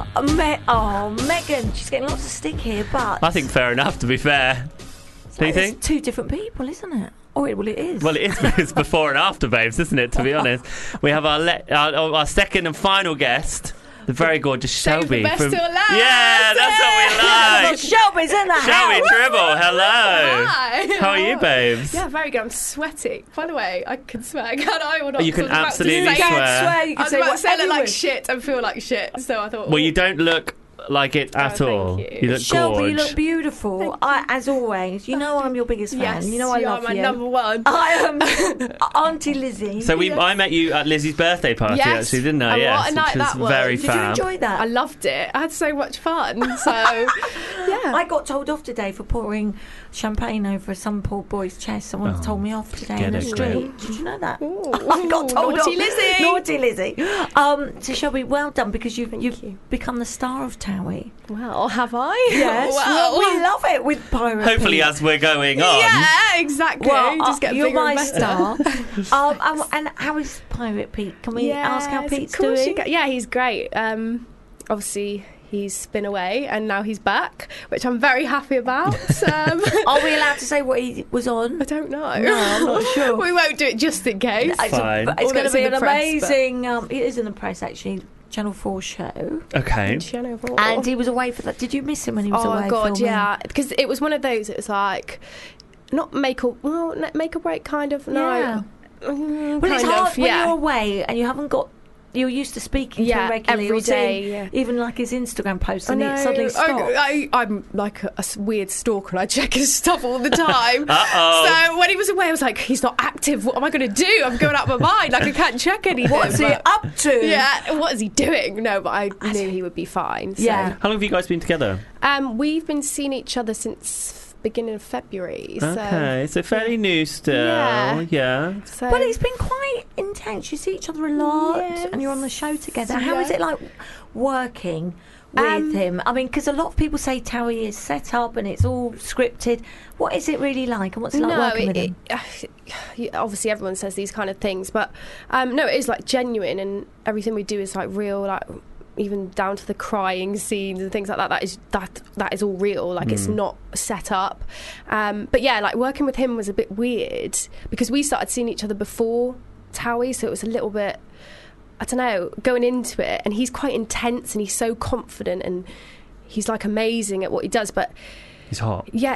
Megan, she's getting lots of stick here, but I think fair enough, to be fair. Do you think? It's two different people, isn't it? Oh, well, it is. Well, it is. It's before and after, babes, isn't it, to be honest? We have our second and final guest, the very gorgeous Save Shelby. the best till last. Yeah, that's what we like. Shelby's in the house. Shelby Tribble, hello. Hi. How are you, babes? Yeah, very good. I'm sweating. By the way, I can swear, can I? Or not? You can So I was about to absolutely say- swear. You I can was say about to say I whatever look you like wish. shit and feel like shit, so I thought... Well, you don't look like it at thank all. you. look Shelby, gorge. you look beautiful. As always. You know I'm your biggest fan. Yes, you know I love are my you. number one. I am Auntie Lizzie. So I met you at Lizzie's birthday party, Yes. actually, didn't I? And Yes, what a night which was that was. very Did fab. you enjoy that? I loved it. I had so much fun. So, yeah. I got told off today for pouring champagne over some poor boy's chest. Someone told me off today get in the it, street. Did you know that? Ooh, I got told naughty off. Lizzie. Naughty Lizzie. So Shelby, well done, because you've you. become the star of Towie. Well, have I? Yes. Well, we love it with Pirate Hopefully, Pete. as we're going on. Yeah, exactly. Well, Just get you're bigger my and better. star. And how is Pirate Pete? Can we ask how Yes, Pete's of course doing? you can. Yeah, he's great. Obviously, he's been away and now he's back, which I'm very happy about. Are we allowed to say what he was on? I don't know. No, I'm not sure. We won't do it just in case. Fine. It's Although going to it's be in an the press, but- amazing. It is in the press, actually. Channel 4 show. Okay. And he was away for that. Did you miss him when he was away? Oh god, filming? yeah, because it was one of those. It was like not make or break, kind of. No, Yeah. Well, Well, it's hard when yeah. you're away and you haven't got. You're used to speaking to him Yeah, regularly. every or seeing day, yeah. Even like his Instagram posts, I and know. it suddenly stops. I'm like a weird stalker and I check his stuff all the time. Uh-oh. So when he was away, I was like, he's not active. What am I going to do? I'm going out of my mind. Like, I can't check anything. What's he but- up to? Yeah, what is he doing? No, but I knew he would be fine. So. Yeah. How long have you guys been together? We've been seeing each other since beginning of February. Okay, so fairly new still. Yeah. Yeah. So, But it's been quite intense. You see each other a lot, Yes. and you're on the show together. Yeah. How is it like working with him? I mean, because a lot of people say Towie is set up and it's all scripted. What is it really like, and what's it like working with him? Obviously everyone says these kind of things, but no, it is like genuine, and everything we do is like real, like even down to the crying scenes and things like that. That is all real. Like it's not set up. But yeah, like working with him was a bit weird because we started seeing each other before Towie, so it was a little bit, I don't know, going into it. And he's quite intense and he's so confident and he's like amazing at what he does, but. He's hot. Yeah.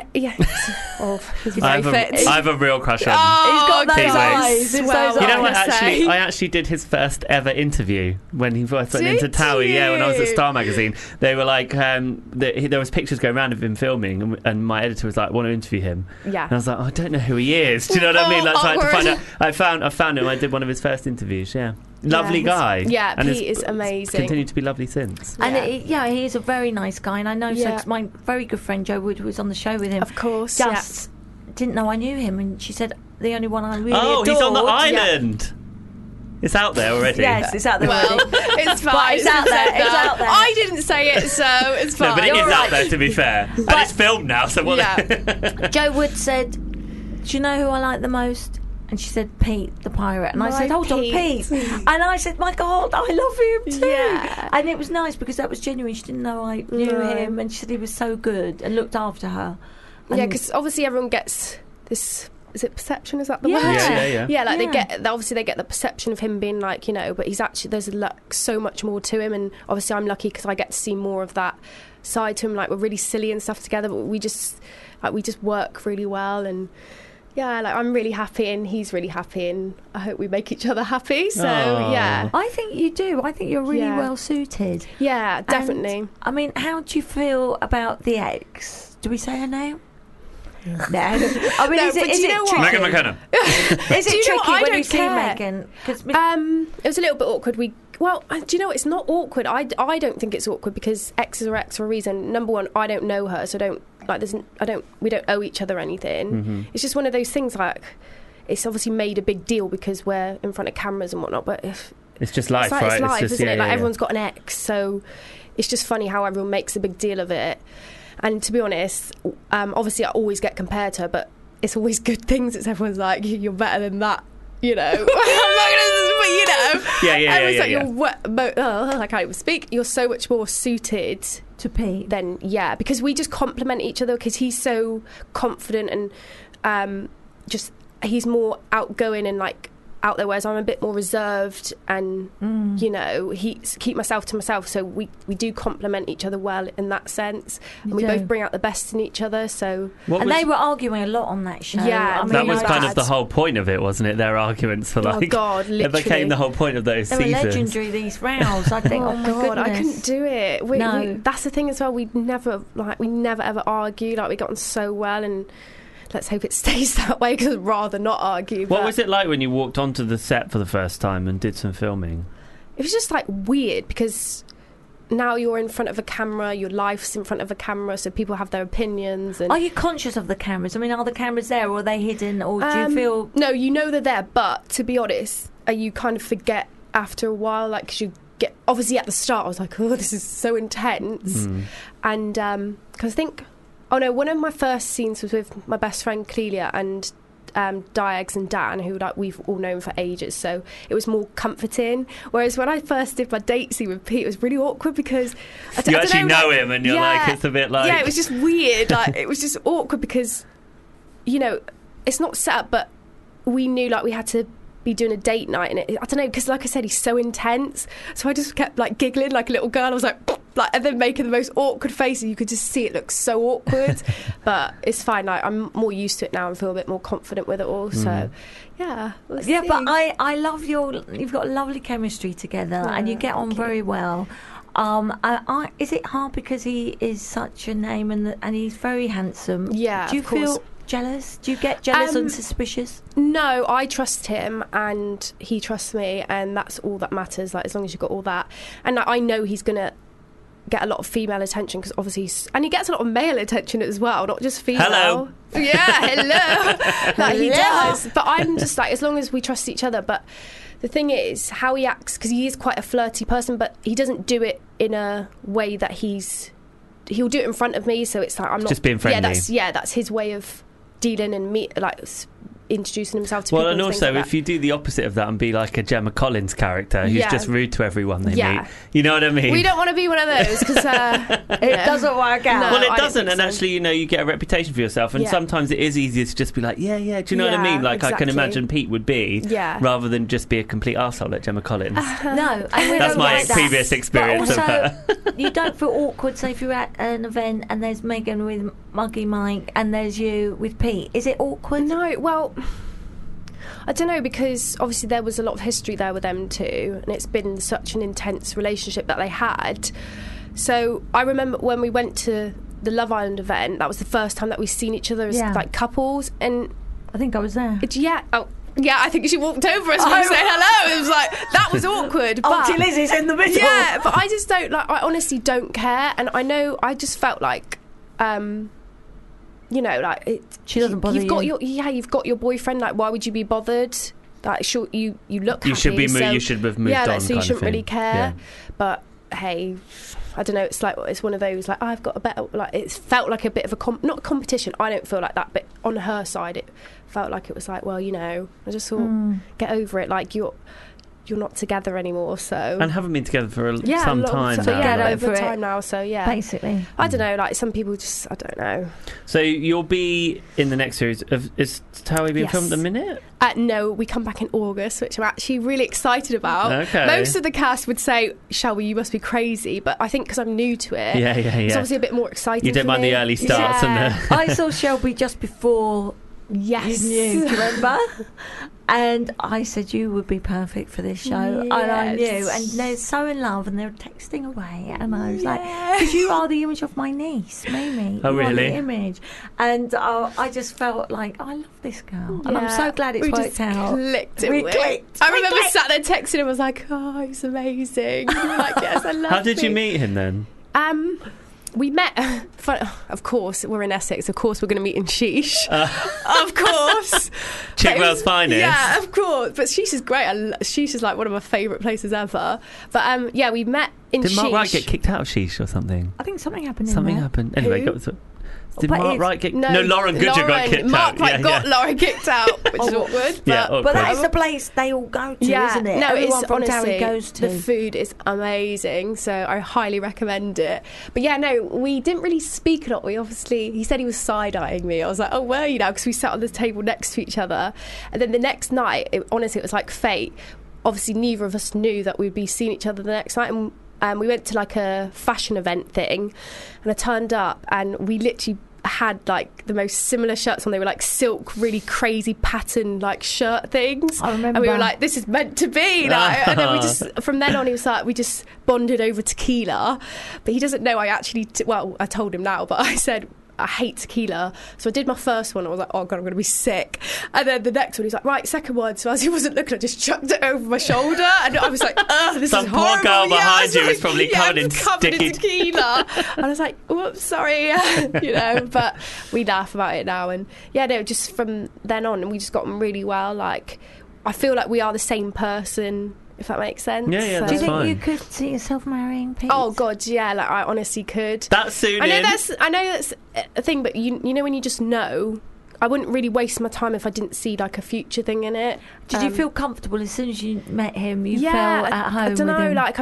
Oh, he's I very have, fit. I have a real crush on him. He's got those Pete Wicks. eyes. It's Well, those You know what? eyes. Actually, I actually did his first ever interview when he first went into Did Towie. Yeah, when I was at you? Star Magazine, they were like, there was pictures going around of him filming, and my editor was like, "Want to interview him?" Yeah. And I was like, oh, "I don't know who he is." Do you know what I mean? Like, so I had to find Awkward. out. I found him. I did one of his first interviews. Yeah, lovely guy. Yeah, and Pete is amazing. Continued to be lovely since. And Yeah. he is a very nice guy, and I know. Yeah. So my very good friend Jo Wood, who was on the show with him, Of course, just didn't know I knew him, and she said the only one I really Oh, adored. he's on the Yeah. island. It's out there already. Yes, it's out there Well, already. it's fine. But it's out said there, it's that. out there. I didn't say it, so it's fine. No, but it is You're out right. there, to be fair. And it's filmed now, so what? Yeah. Jo Wood said, "Do you know who I like the most?" And she said, "Pete, the pirate." And I My said, "Hold on, Pete." Pete." And I said, "My God, I love him too." Yeah. And it was nice because that was genuine. She didn't know I knew No. him, and she said he was so good and looked after her. Yeah, And- because obviously everyone gets this. Is it perception? Is that the Yeah. word? Yeah. Yeah, like Yeah. they get the perception of him being like, but he's actually, there's like so much more to him, and obviously I'm lucky because I get to see more of that side to him. Like we're really silly and stuff together, but we just work really well, and yeah, like I'm really happy and he's really happy, and I hope we make each other happy. So Aw. yeah, I think you do. I think you're really Yeah. well suited. yeah, definitely. And, I mean, how do you feel about the ex? Do we say her name? No. I mean, No, is but it do you know what? Megan tricky? McKenna. Is Do it you know what? tricky I when don't you see care. Megan? Because It was a little bit awkward. Do you know what? It's not awkward. I don't think it's awkward because exes are ex for a reason. Number one, I don't know her, so we don't owe each other anything. Mm-hmm. It's just one of those things. Like it's obviously made a big deal because we're in front of cameras and whatnot. But if It's just life, it's like, right? it's life, just, isn't it? Like yeah. everyone's got an ex, so it's just funny how everyone makes a big deal of it. And to be honest, obviously I always get compared to her, but it's always good things. It's everyone's like, you're better than that, I'm not gonna, but I can't even speak. You're so much more suited to Pete. Then because we just complement each other because he's so confident and just he's more outgoing and like out there, whereas I'm a bit more reserved and you know, keep myself to myself. So we do complement each other well in that sense, and we both bring out the best in each other. So they were arguing a lot on that show. Yeah, I mean, that was kind of the whole point of it, wasn't it? Their arguments for like, oh God, literally. it became the whole point of those they seasons. Were legendary, these rows. I think. oh my God, goodness. I couldn't do it. That's the thing as well. We never ever argue. Like we got on so well and. Let's hope it stays that way because I'd rather not argue. What was it like when you walked onto the set for the first time and did some filming? It was just like weird because now you're in front of a camera, your life's in front of a camera, so people have their opinions. And are you conscious of the cameras? I mean, are the cameras there or are they hidden, or do you feel... No, you know they're there, but to be honest, you kind of forget after a while, like, because you get... Obviously, at the start, I was like, oh, this is so intense. And because I think... Oh no! One of my first scenes was with my best friend Clelia and Diags and Dan, who like we've all known for ages. So it was more comforting. Whereas when I first did my date scene with Pete, it was really awkward because you actually know him, and you're like, it's a bit like it was just weird. Like it was just awkward because you know it's not set up, but we knew like we had to be doing a date night, and I don't know because like I said, he's so intense. So I just kept like giggling like a little girl. I was like and then making the most awkward faces. You could just see it look so awkward, but it's fine. Like I'm more used to it now and feel a bit more confident with it all. So, we'll see. But I love you've got lovely chemistry together, and you get on very well. Is it hard because he is such a name and he's very handsome? Yeah, do you feel jealous? Do you get jealous and suspicious? No, I trust him and he trusts me, and that's all that matters. Like as long as you've got all that, and like, I know he's gonna get a lot of female attention because obviously and he gets a lot of male attention as well, not just female. Hello. That he does, but I'm just like, as long as we trust each other. But the thing is how he acts, because he is quite a flirty person, but he doesn't do it in a way that he'll do it in front of me, so it's like I'm not just being friendly. That's his way of dealing and introducing himself to people. Well, and also if you do the opposite of that and be like a Gemma Collins character who's just rude to everyone they meet, you know what I mean? We don't want to be one of those because it doesn't work out. No, well, it doesn't, and actually, you know, you get a reputation for yourself, and sometimes it is easier to just be like, do you know what I mean? Like I can imagine Pete would be, rather than just be a complete arsehole like Gemma Collins. No, and we that's don't my like previous experience but also, of her. You don't feel awkward, say if you're at an event and there's Megan with Muggy Mike and there's you with Pete. Is it awkward? No, well, I don't know, because obviously there was a lot of history there with them two, and it's been such an intense relationship that they had. So I remember when we went to the Love Island event, that was the first time that we've seen each other as like couples, and I think I was there. I think she walked over us and said hello. It was like, that was awkward. Auntie Lizzie's in the middle. Yeah, but I just don't, like, I honestly don't care, and I just felt like, you know, like she doesn't bother you. You've got your boyfriend. Like, why would you be bothered? Like, sure, you look happy. You should have moved on. Like, so you shouldn't really care. But hey, I don't know. It's like it's one of those. Like, I've got a better. Like, it felt like a bit of a not a competition. I don't feel like that, but on her side, it felt like it was like, well, you know, I just thought, get over it. Like you're not together anymore, so and haven't been together for some time now. Get over time now, so basically. I don't know, like some people just, I don't know. So you'll be in the next series of, is Towie being filmed at the minute? No, we come back in August, which I'm actually really excited about. Okay. Most of the cast would say, Shelby, you must be crazy, but I think because I'm new to it, it's obviously a bit more exciting. You don't mind the early starts and I saw Shelby just before you knew, do you remember? And I said you would be perfect for this show, and I knew. And they're so in love, and they're texting away, and I was like, because you are the image of my niece, Mimi. Oh, you really? are the image, and I just felt like I love this girl, and I'm so glad it's worked out. We clicked. I remember sat there texting him. I was like, oh, he's amazing. And you're like, yes, I love him. How did you meet him then? We met, of course, we're in Essex, of course we're going to meet in Sheesh. Of course. Chigwell's finest. Yeah, of course. But Sheesh is great. Sheesh is like one of my favourite places ever. But we met in Sheesh. Did Mark Wright get kicked out of Sheesh or something? I think something happened happened. Anyway, Did But Mark it's- Wright get... No, Lauren Goodger got kicked Mark out. Wright got Lauren kicked out, which is awkward. Yeah, but- But that awkward. is the place they all go to, Yeah, isn't it? no, Everyone it's from honestly Towie goes to. the food is amazing, so I highly recommend it. But yeah, no, we didn't really speak a lot. He said he was side-eyeing me. I was like, oh, were you now? Because we sat on the table next to each other, and then the next night, honestly, it was like fate. Obviously, neither of us knew that we'd be seeing each other the next night, and we went to like a fashion event thing, and I turned up, and we literally had like the most similar shirts on. They were like silk, really crazy pattern like shirt things. I remember. And we were like, this is meant to be. Like, and then we just, from then on, he was like, we just bonded over tequila. But he doesn't know I actually, I told him now, but I said, I hate tequila. So I did my first one. I was like, oh God, I'm going to be sick. And then the next one, he's like, right, second one. So as he wasn't looking, I just chucked it over my shoulder. And I was like, this Some is poor horrible. girl behind you I was probably covered in sticky- tequila. And I was like, whoops, sorry. But we laugh about it now. And yeah, no, just from then on, we just got on really well. Like, I feel like we are the same person, if that makes sense. Yeah, Do that's you think fine. you could see yourself marrying Pete? Oh God, yeah, like I honestly could. That's soon I know in. that's a thing, but you know when you just know, I wouldn't really waste my time if I didn't see like a future thing in it. Did you feel comfortable as soon as you met him? You yeah, felt at home. I don't with know, him? like I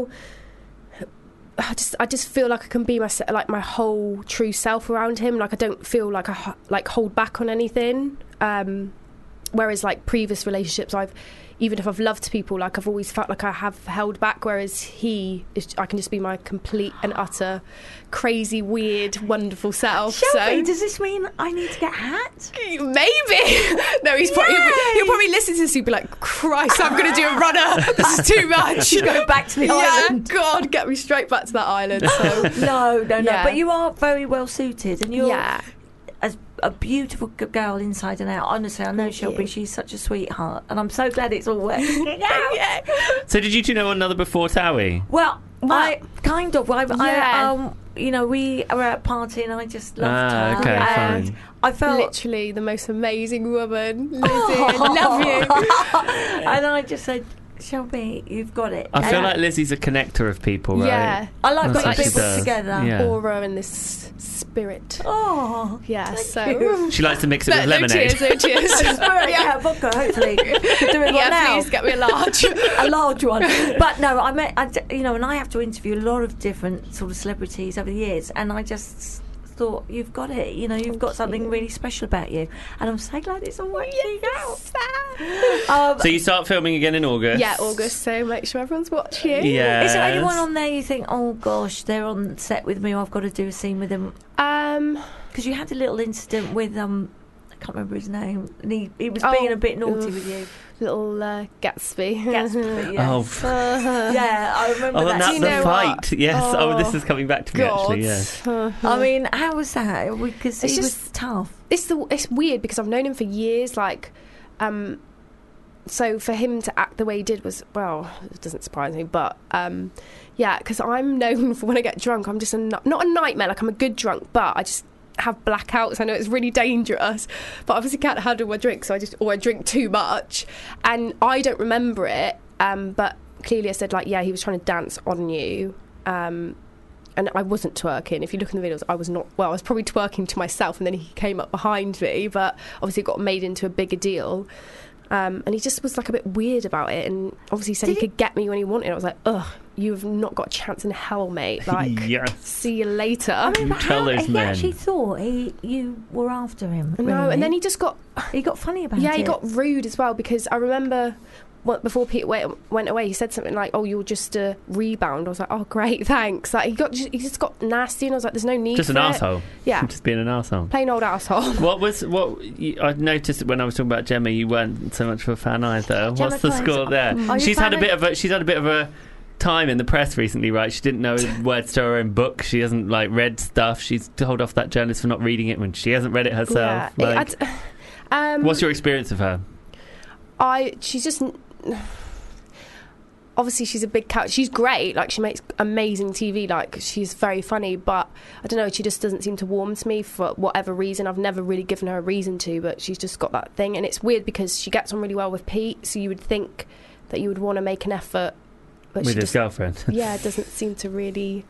just feel like I can be like my whole true self around him. Like I don't feel like I hold back on anything. Whereas like previous relationships, even if I've loved people, like I've always felt like I have held back, whereas I can just be my complete and utter crazy, weird, wonderful self. Shelby, does this mean I need to get a hat? Maybe. No, he'll probably listen to this and be like, Christ, I'm going to do a runner. This is too much. Go back to the island. God, get me straight back to that island. So. No. Yeah. But you are very well suited, and you're Yeah. as a beautiful girl inside and out. Honestly, I know Shelby. you. She's such a sweetheart, and I'm so glad it's all working out. So did you two know one another before Towie? Well, I kind of. Yeah. We were at a party, and I just loved her. okay, and fine. I felt Literally the most amazing woman. Lizzie, I love you. and I just said, Shelby, you've got it. I feel And like Lizzie's a connector of people, right? Yeah. I like That's when what she people does. together. Yeah. Aura and this spirit. Oh, Yeah, thank so. you. She likes to mix it with No lemonade. tears, no tears. Yeah, vodka, hopefully. Could do it Yeah, now. please get me a large. A large one. But no, and I have to interview a lot of different sort of celebrities over the years, and I just thought, you've got it. You've got something really special about you, and I'm so glad it's all working out. So you start filming again in August? Yeah, August, so make sure everyone's watching. Yeah. Is there anyone on there you think, oh gosh, they're on set with me, or I've got to do a scene with them? Because you had a little incident with I can't remember his name, and he was being a bit naughty with you. Little Gatsby. Gatsby, yes. Oh, Yeah, I remember oh, that. and that's you the know fight. what? Yes. Oh, this Oh, is coming back to me actually. Yeah. I mean, how was that? Because he It's was just- tough. It's weird because I've known him for years. Like, so for him to act the way he did was, well, it doesn't surprise me. But yeah, because I'm known for when I get drunk, I'm just not a nightmare. Like I'm a good drunk, but I just have blackouts. I know it's really dangerous, but obviously can't handle my drink, so I drink too much, and I don't remember it. But clearly, I said like, yeah, he was trying to dance on you. And I wasn't twerking. If you look in the videos, I was not. Well, I was probably twerking to myself, and then he came up behind me. But obviously, it got made into a bigger deal. And he just was like a bit weird about it, and obviously said he could get me when he wanted. I was like, ugh, you've not got a chance in hell, mate. Like, Yes. see you later. I mean, You but tell those he men. actually thought you were after him. No, really. and then he just got funny about it. he got rude as well, because I remember before Pete went away, he said something like, "Oh, you're just a rebound." I was like, "Oh, great, thanks." Like he just got nasty, and I was like, "There's no need." Just for an it. arsehole. Yeah, Just being an arsehole. plain old asshole. I noticed when I was talking about Gemma, you weren't so much of a fan either. Gemma What's the Collins. score there? Are you She's a had fan a bit of a time in the press recently, right? She didn't know words to her own book. She hasn't read stuff. She's told off that journalist for not reading it when she hasn't read it herself. Yeah, What's your experience of her? She's just. Obviously, she's a big character. She's great. Like, she makes amazing TV. Like, she's very funny. But I don't know. She just doesn't seem to warm to me for whatever reason. I've never really given her a reason to, but she's just got that thing. And it's weird because she gets on really well with Pete. So you would think that you would want to make an effort, but With she his just, girlfriend. yeah, doesn't seem to really. I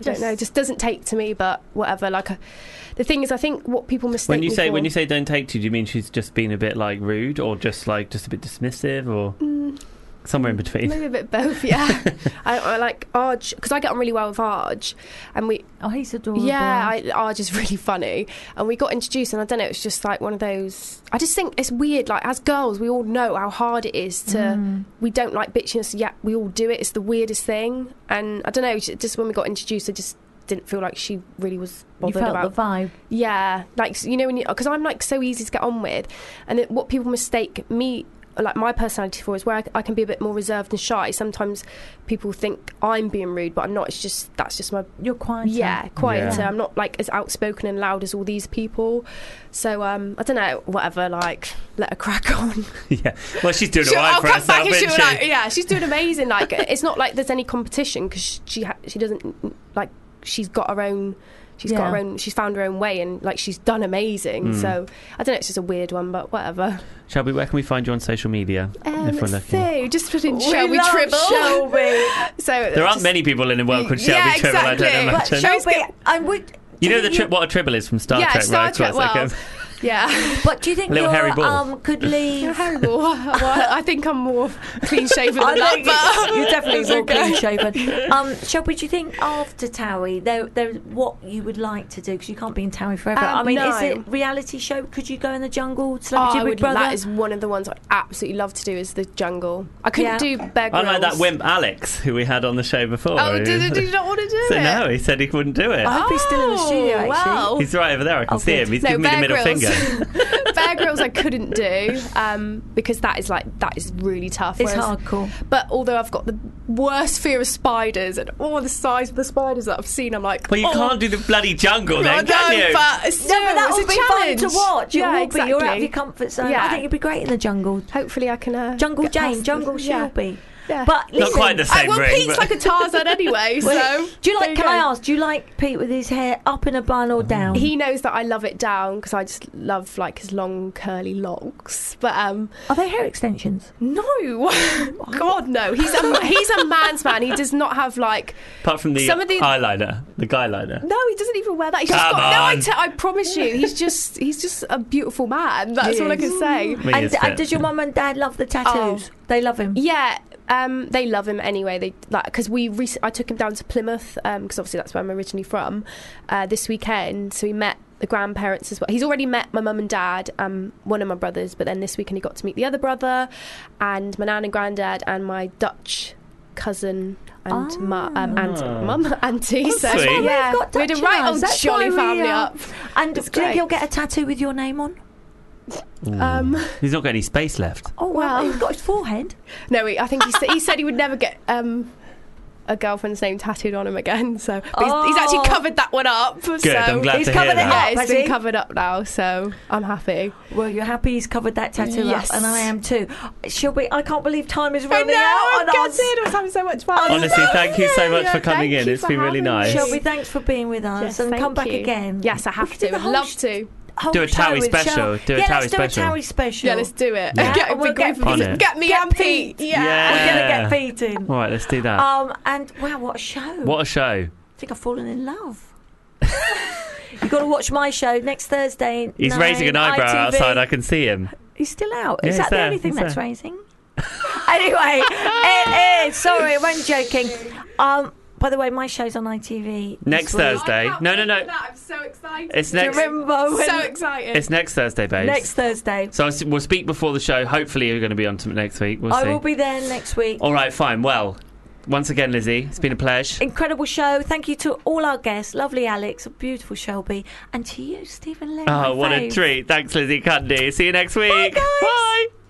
I don't know. Just doesn't take to me, but whatever. The thing is, I think what people mistake When you me say for- when you say don't take to, do you mean she's just been a bit like rude, or just a bit dismissive, or somewhere in between? Maybe a bit both, yeah. I like Arj, because I get on really well with Arj, and we... Oh, he's adorable. Yeah, Arj is really funny, and we got introduced, and I don't know, it's just like one of those... I just think it's weird, like, as girls, we all know how hard it is to... We don't like bitchiness, yet we all do it. It's the weirdest thing, and I don't know, just when we got introduced, I just didn't feel like she really was bothered You felt about the vibe. Yeah, like, you know, when because I'm like so easy to get on with, and what people mistake me, like my personality for, is where I can be a bit more reserved and shy. Sometimes people think I'm being rude, but I'm not. It's just that's just my... You're quieter. Yeah, quieter. Yeah. I'm not like as outspoken and loud as all these people. So I don't know, whatever. Like, let her crack on. Yeah. Well, she's doing all right I'll for come back herself, and isn't she'll she? like, yeah, she's doing amazing. Like, it's not like there's any competition because she doesn't like. She's got her own. She's got her own. She's found her own way, and like she's done amazing. So I don't know. It's just a weird one, but whatever. Shelby, where can we find you on social media if we're looking? So just put in We Shelby love Tribble. Shelby. So There aren't many people in the world called Shelby Tribble. I exactly. don't But imagine. Shelby, I would... You know what a tribble is from Star Yeah, Trek, Star right? Trek, Classic. well, yeah. But do you think Little you're, Harry Ball. could leave... Well, I think I'm more clean shaven than I that. think But you're definitely it's more okay. clean shaven. Shelby, do you think after Towie, there's what you would like to do? Because you can't be in Towie forever. I mean, no. is it reality show? Could you go in the jungle? Celebrity I Big would, Brother? that is one of the ones I absolutely love to do, is the jungle. I couldn't do Bear I Grylls. like that wimp Alex who we had on the show before. Oh, did you not want to do So it? no, he said he wouldn't do it. I hope he's still in the studio, actually. Well. He's right over there. I can see good. him. He's No, giving me the Bear middle Grylls. finger. Bear Grylls I couldn't do because that is really tough. It's whereas- hardcore. But although I've got the worst fear of spiders and all the size of the spiders that I've seen, I'm like, Well, you can't do the bloody jungle then, I can know, you? but still, No, but that it's would a be challenge fun to watch. It Yeah, will exactly. be. You're out of your comfort zone. Yeah. I think you'd be great in the jungle. Hopefully I can Jungle get past Jane, Jungle this. Yeah. Shelby. Yeah. But listen, Not quite the same Well, ring. Pete's but- like a Tarzan anyway, so do you there like? Can I go. ask? Do you like Pete with his hair up in a bun or down? He knows that I love it down because I just love like his long curly locks. But Are they hair extensions? no, God no. He's a man's man. He does not have like. Apart from the Some of the- eyeliner, the guy liner. No, he doesn't even wear that. He's just Come got. on. No, I promise you, he's just a beautiful man. That's He all I is. can say. He is fit. And does your mum and dad love the tattoos? They love him. Yeah, they love him anyway. They like because I took him down to Plymouth because obviously that's where I'm originally from. This weekend, so he met the grandparents as well. He's already met my mum and dad, one of my brothers, but then this weekend he got to meet the other brother, and my nan and granddad, and my Dutch cousin and mum, auntie. Oh, So sweet. yeah, We've got we had a Dutch right in us. old That's jolly why we, family up. And It's do you think great. he'll get a tattoo with your name on? He's not got any space left. Oh, Well. he's got his forehead. No, I think he said he would never get a girlfriend's name tattooed on him again. So but he's actually covered that one up. Good, so I'm glad he's to hear covered it that. up. Yeah, it's has been he? covered up now, so I'm happy. Well, you're happy he's covered that tattoo Yes. up, and I am too. I can't believe time is I running know, out. I'm gutted. I was having so much fun. Honestly, thank you so much Yeah, for coming thank in. you It's for been really having nice. me. Shelby, thanks for being with us, Yes, and thank come back you. again. Yes, I We have could do to. the I'd whole love to. whole Do a show Towie with special. Shel- Do a yeah, Towie let's do special. a Towie special. Yeah, let's do it. Yeah, Get, and we'll get On it. get me Get and Pete. Yeah. We're going to get Pete in. All right, let's do that. And wow, what a show! What a show. I think I've fallen in love. You've got to watch my show next Thursday. He's 9, raising an eyebrow ITV. outside. I can see him. He's still out. Yeah, Is he's that the there, only thing he's that's there. raising? Anyway, it is. Sorry, I wasn't joking. By the way, my show's on ITV this Next week. Thursday. No. I'm so excited. It's Do you next. remember when- So excited. It's next Thursday, babes. Next Thursday. So we'll speak before the show. Hopefully, you're going to be on to next week. We'll I see. will be there next week. All right, fine. Well, once again, Lizzie, it's been a pleasure. Incredible show. Thank you to all our guests. Lovely Alex, a beautiful Shelby, and to you, Stephen Lee. Oh, my what a fave. treat. Thanks, Lizzie Cundy. See you next week. guys. Bye.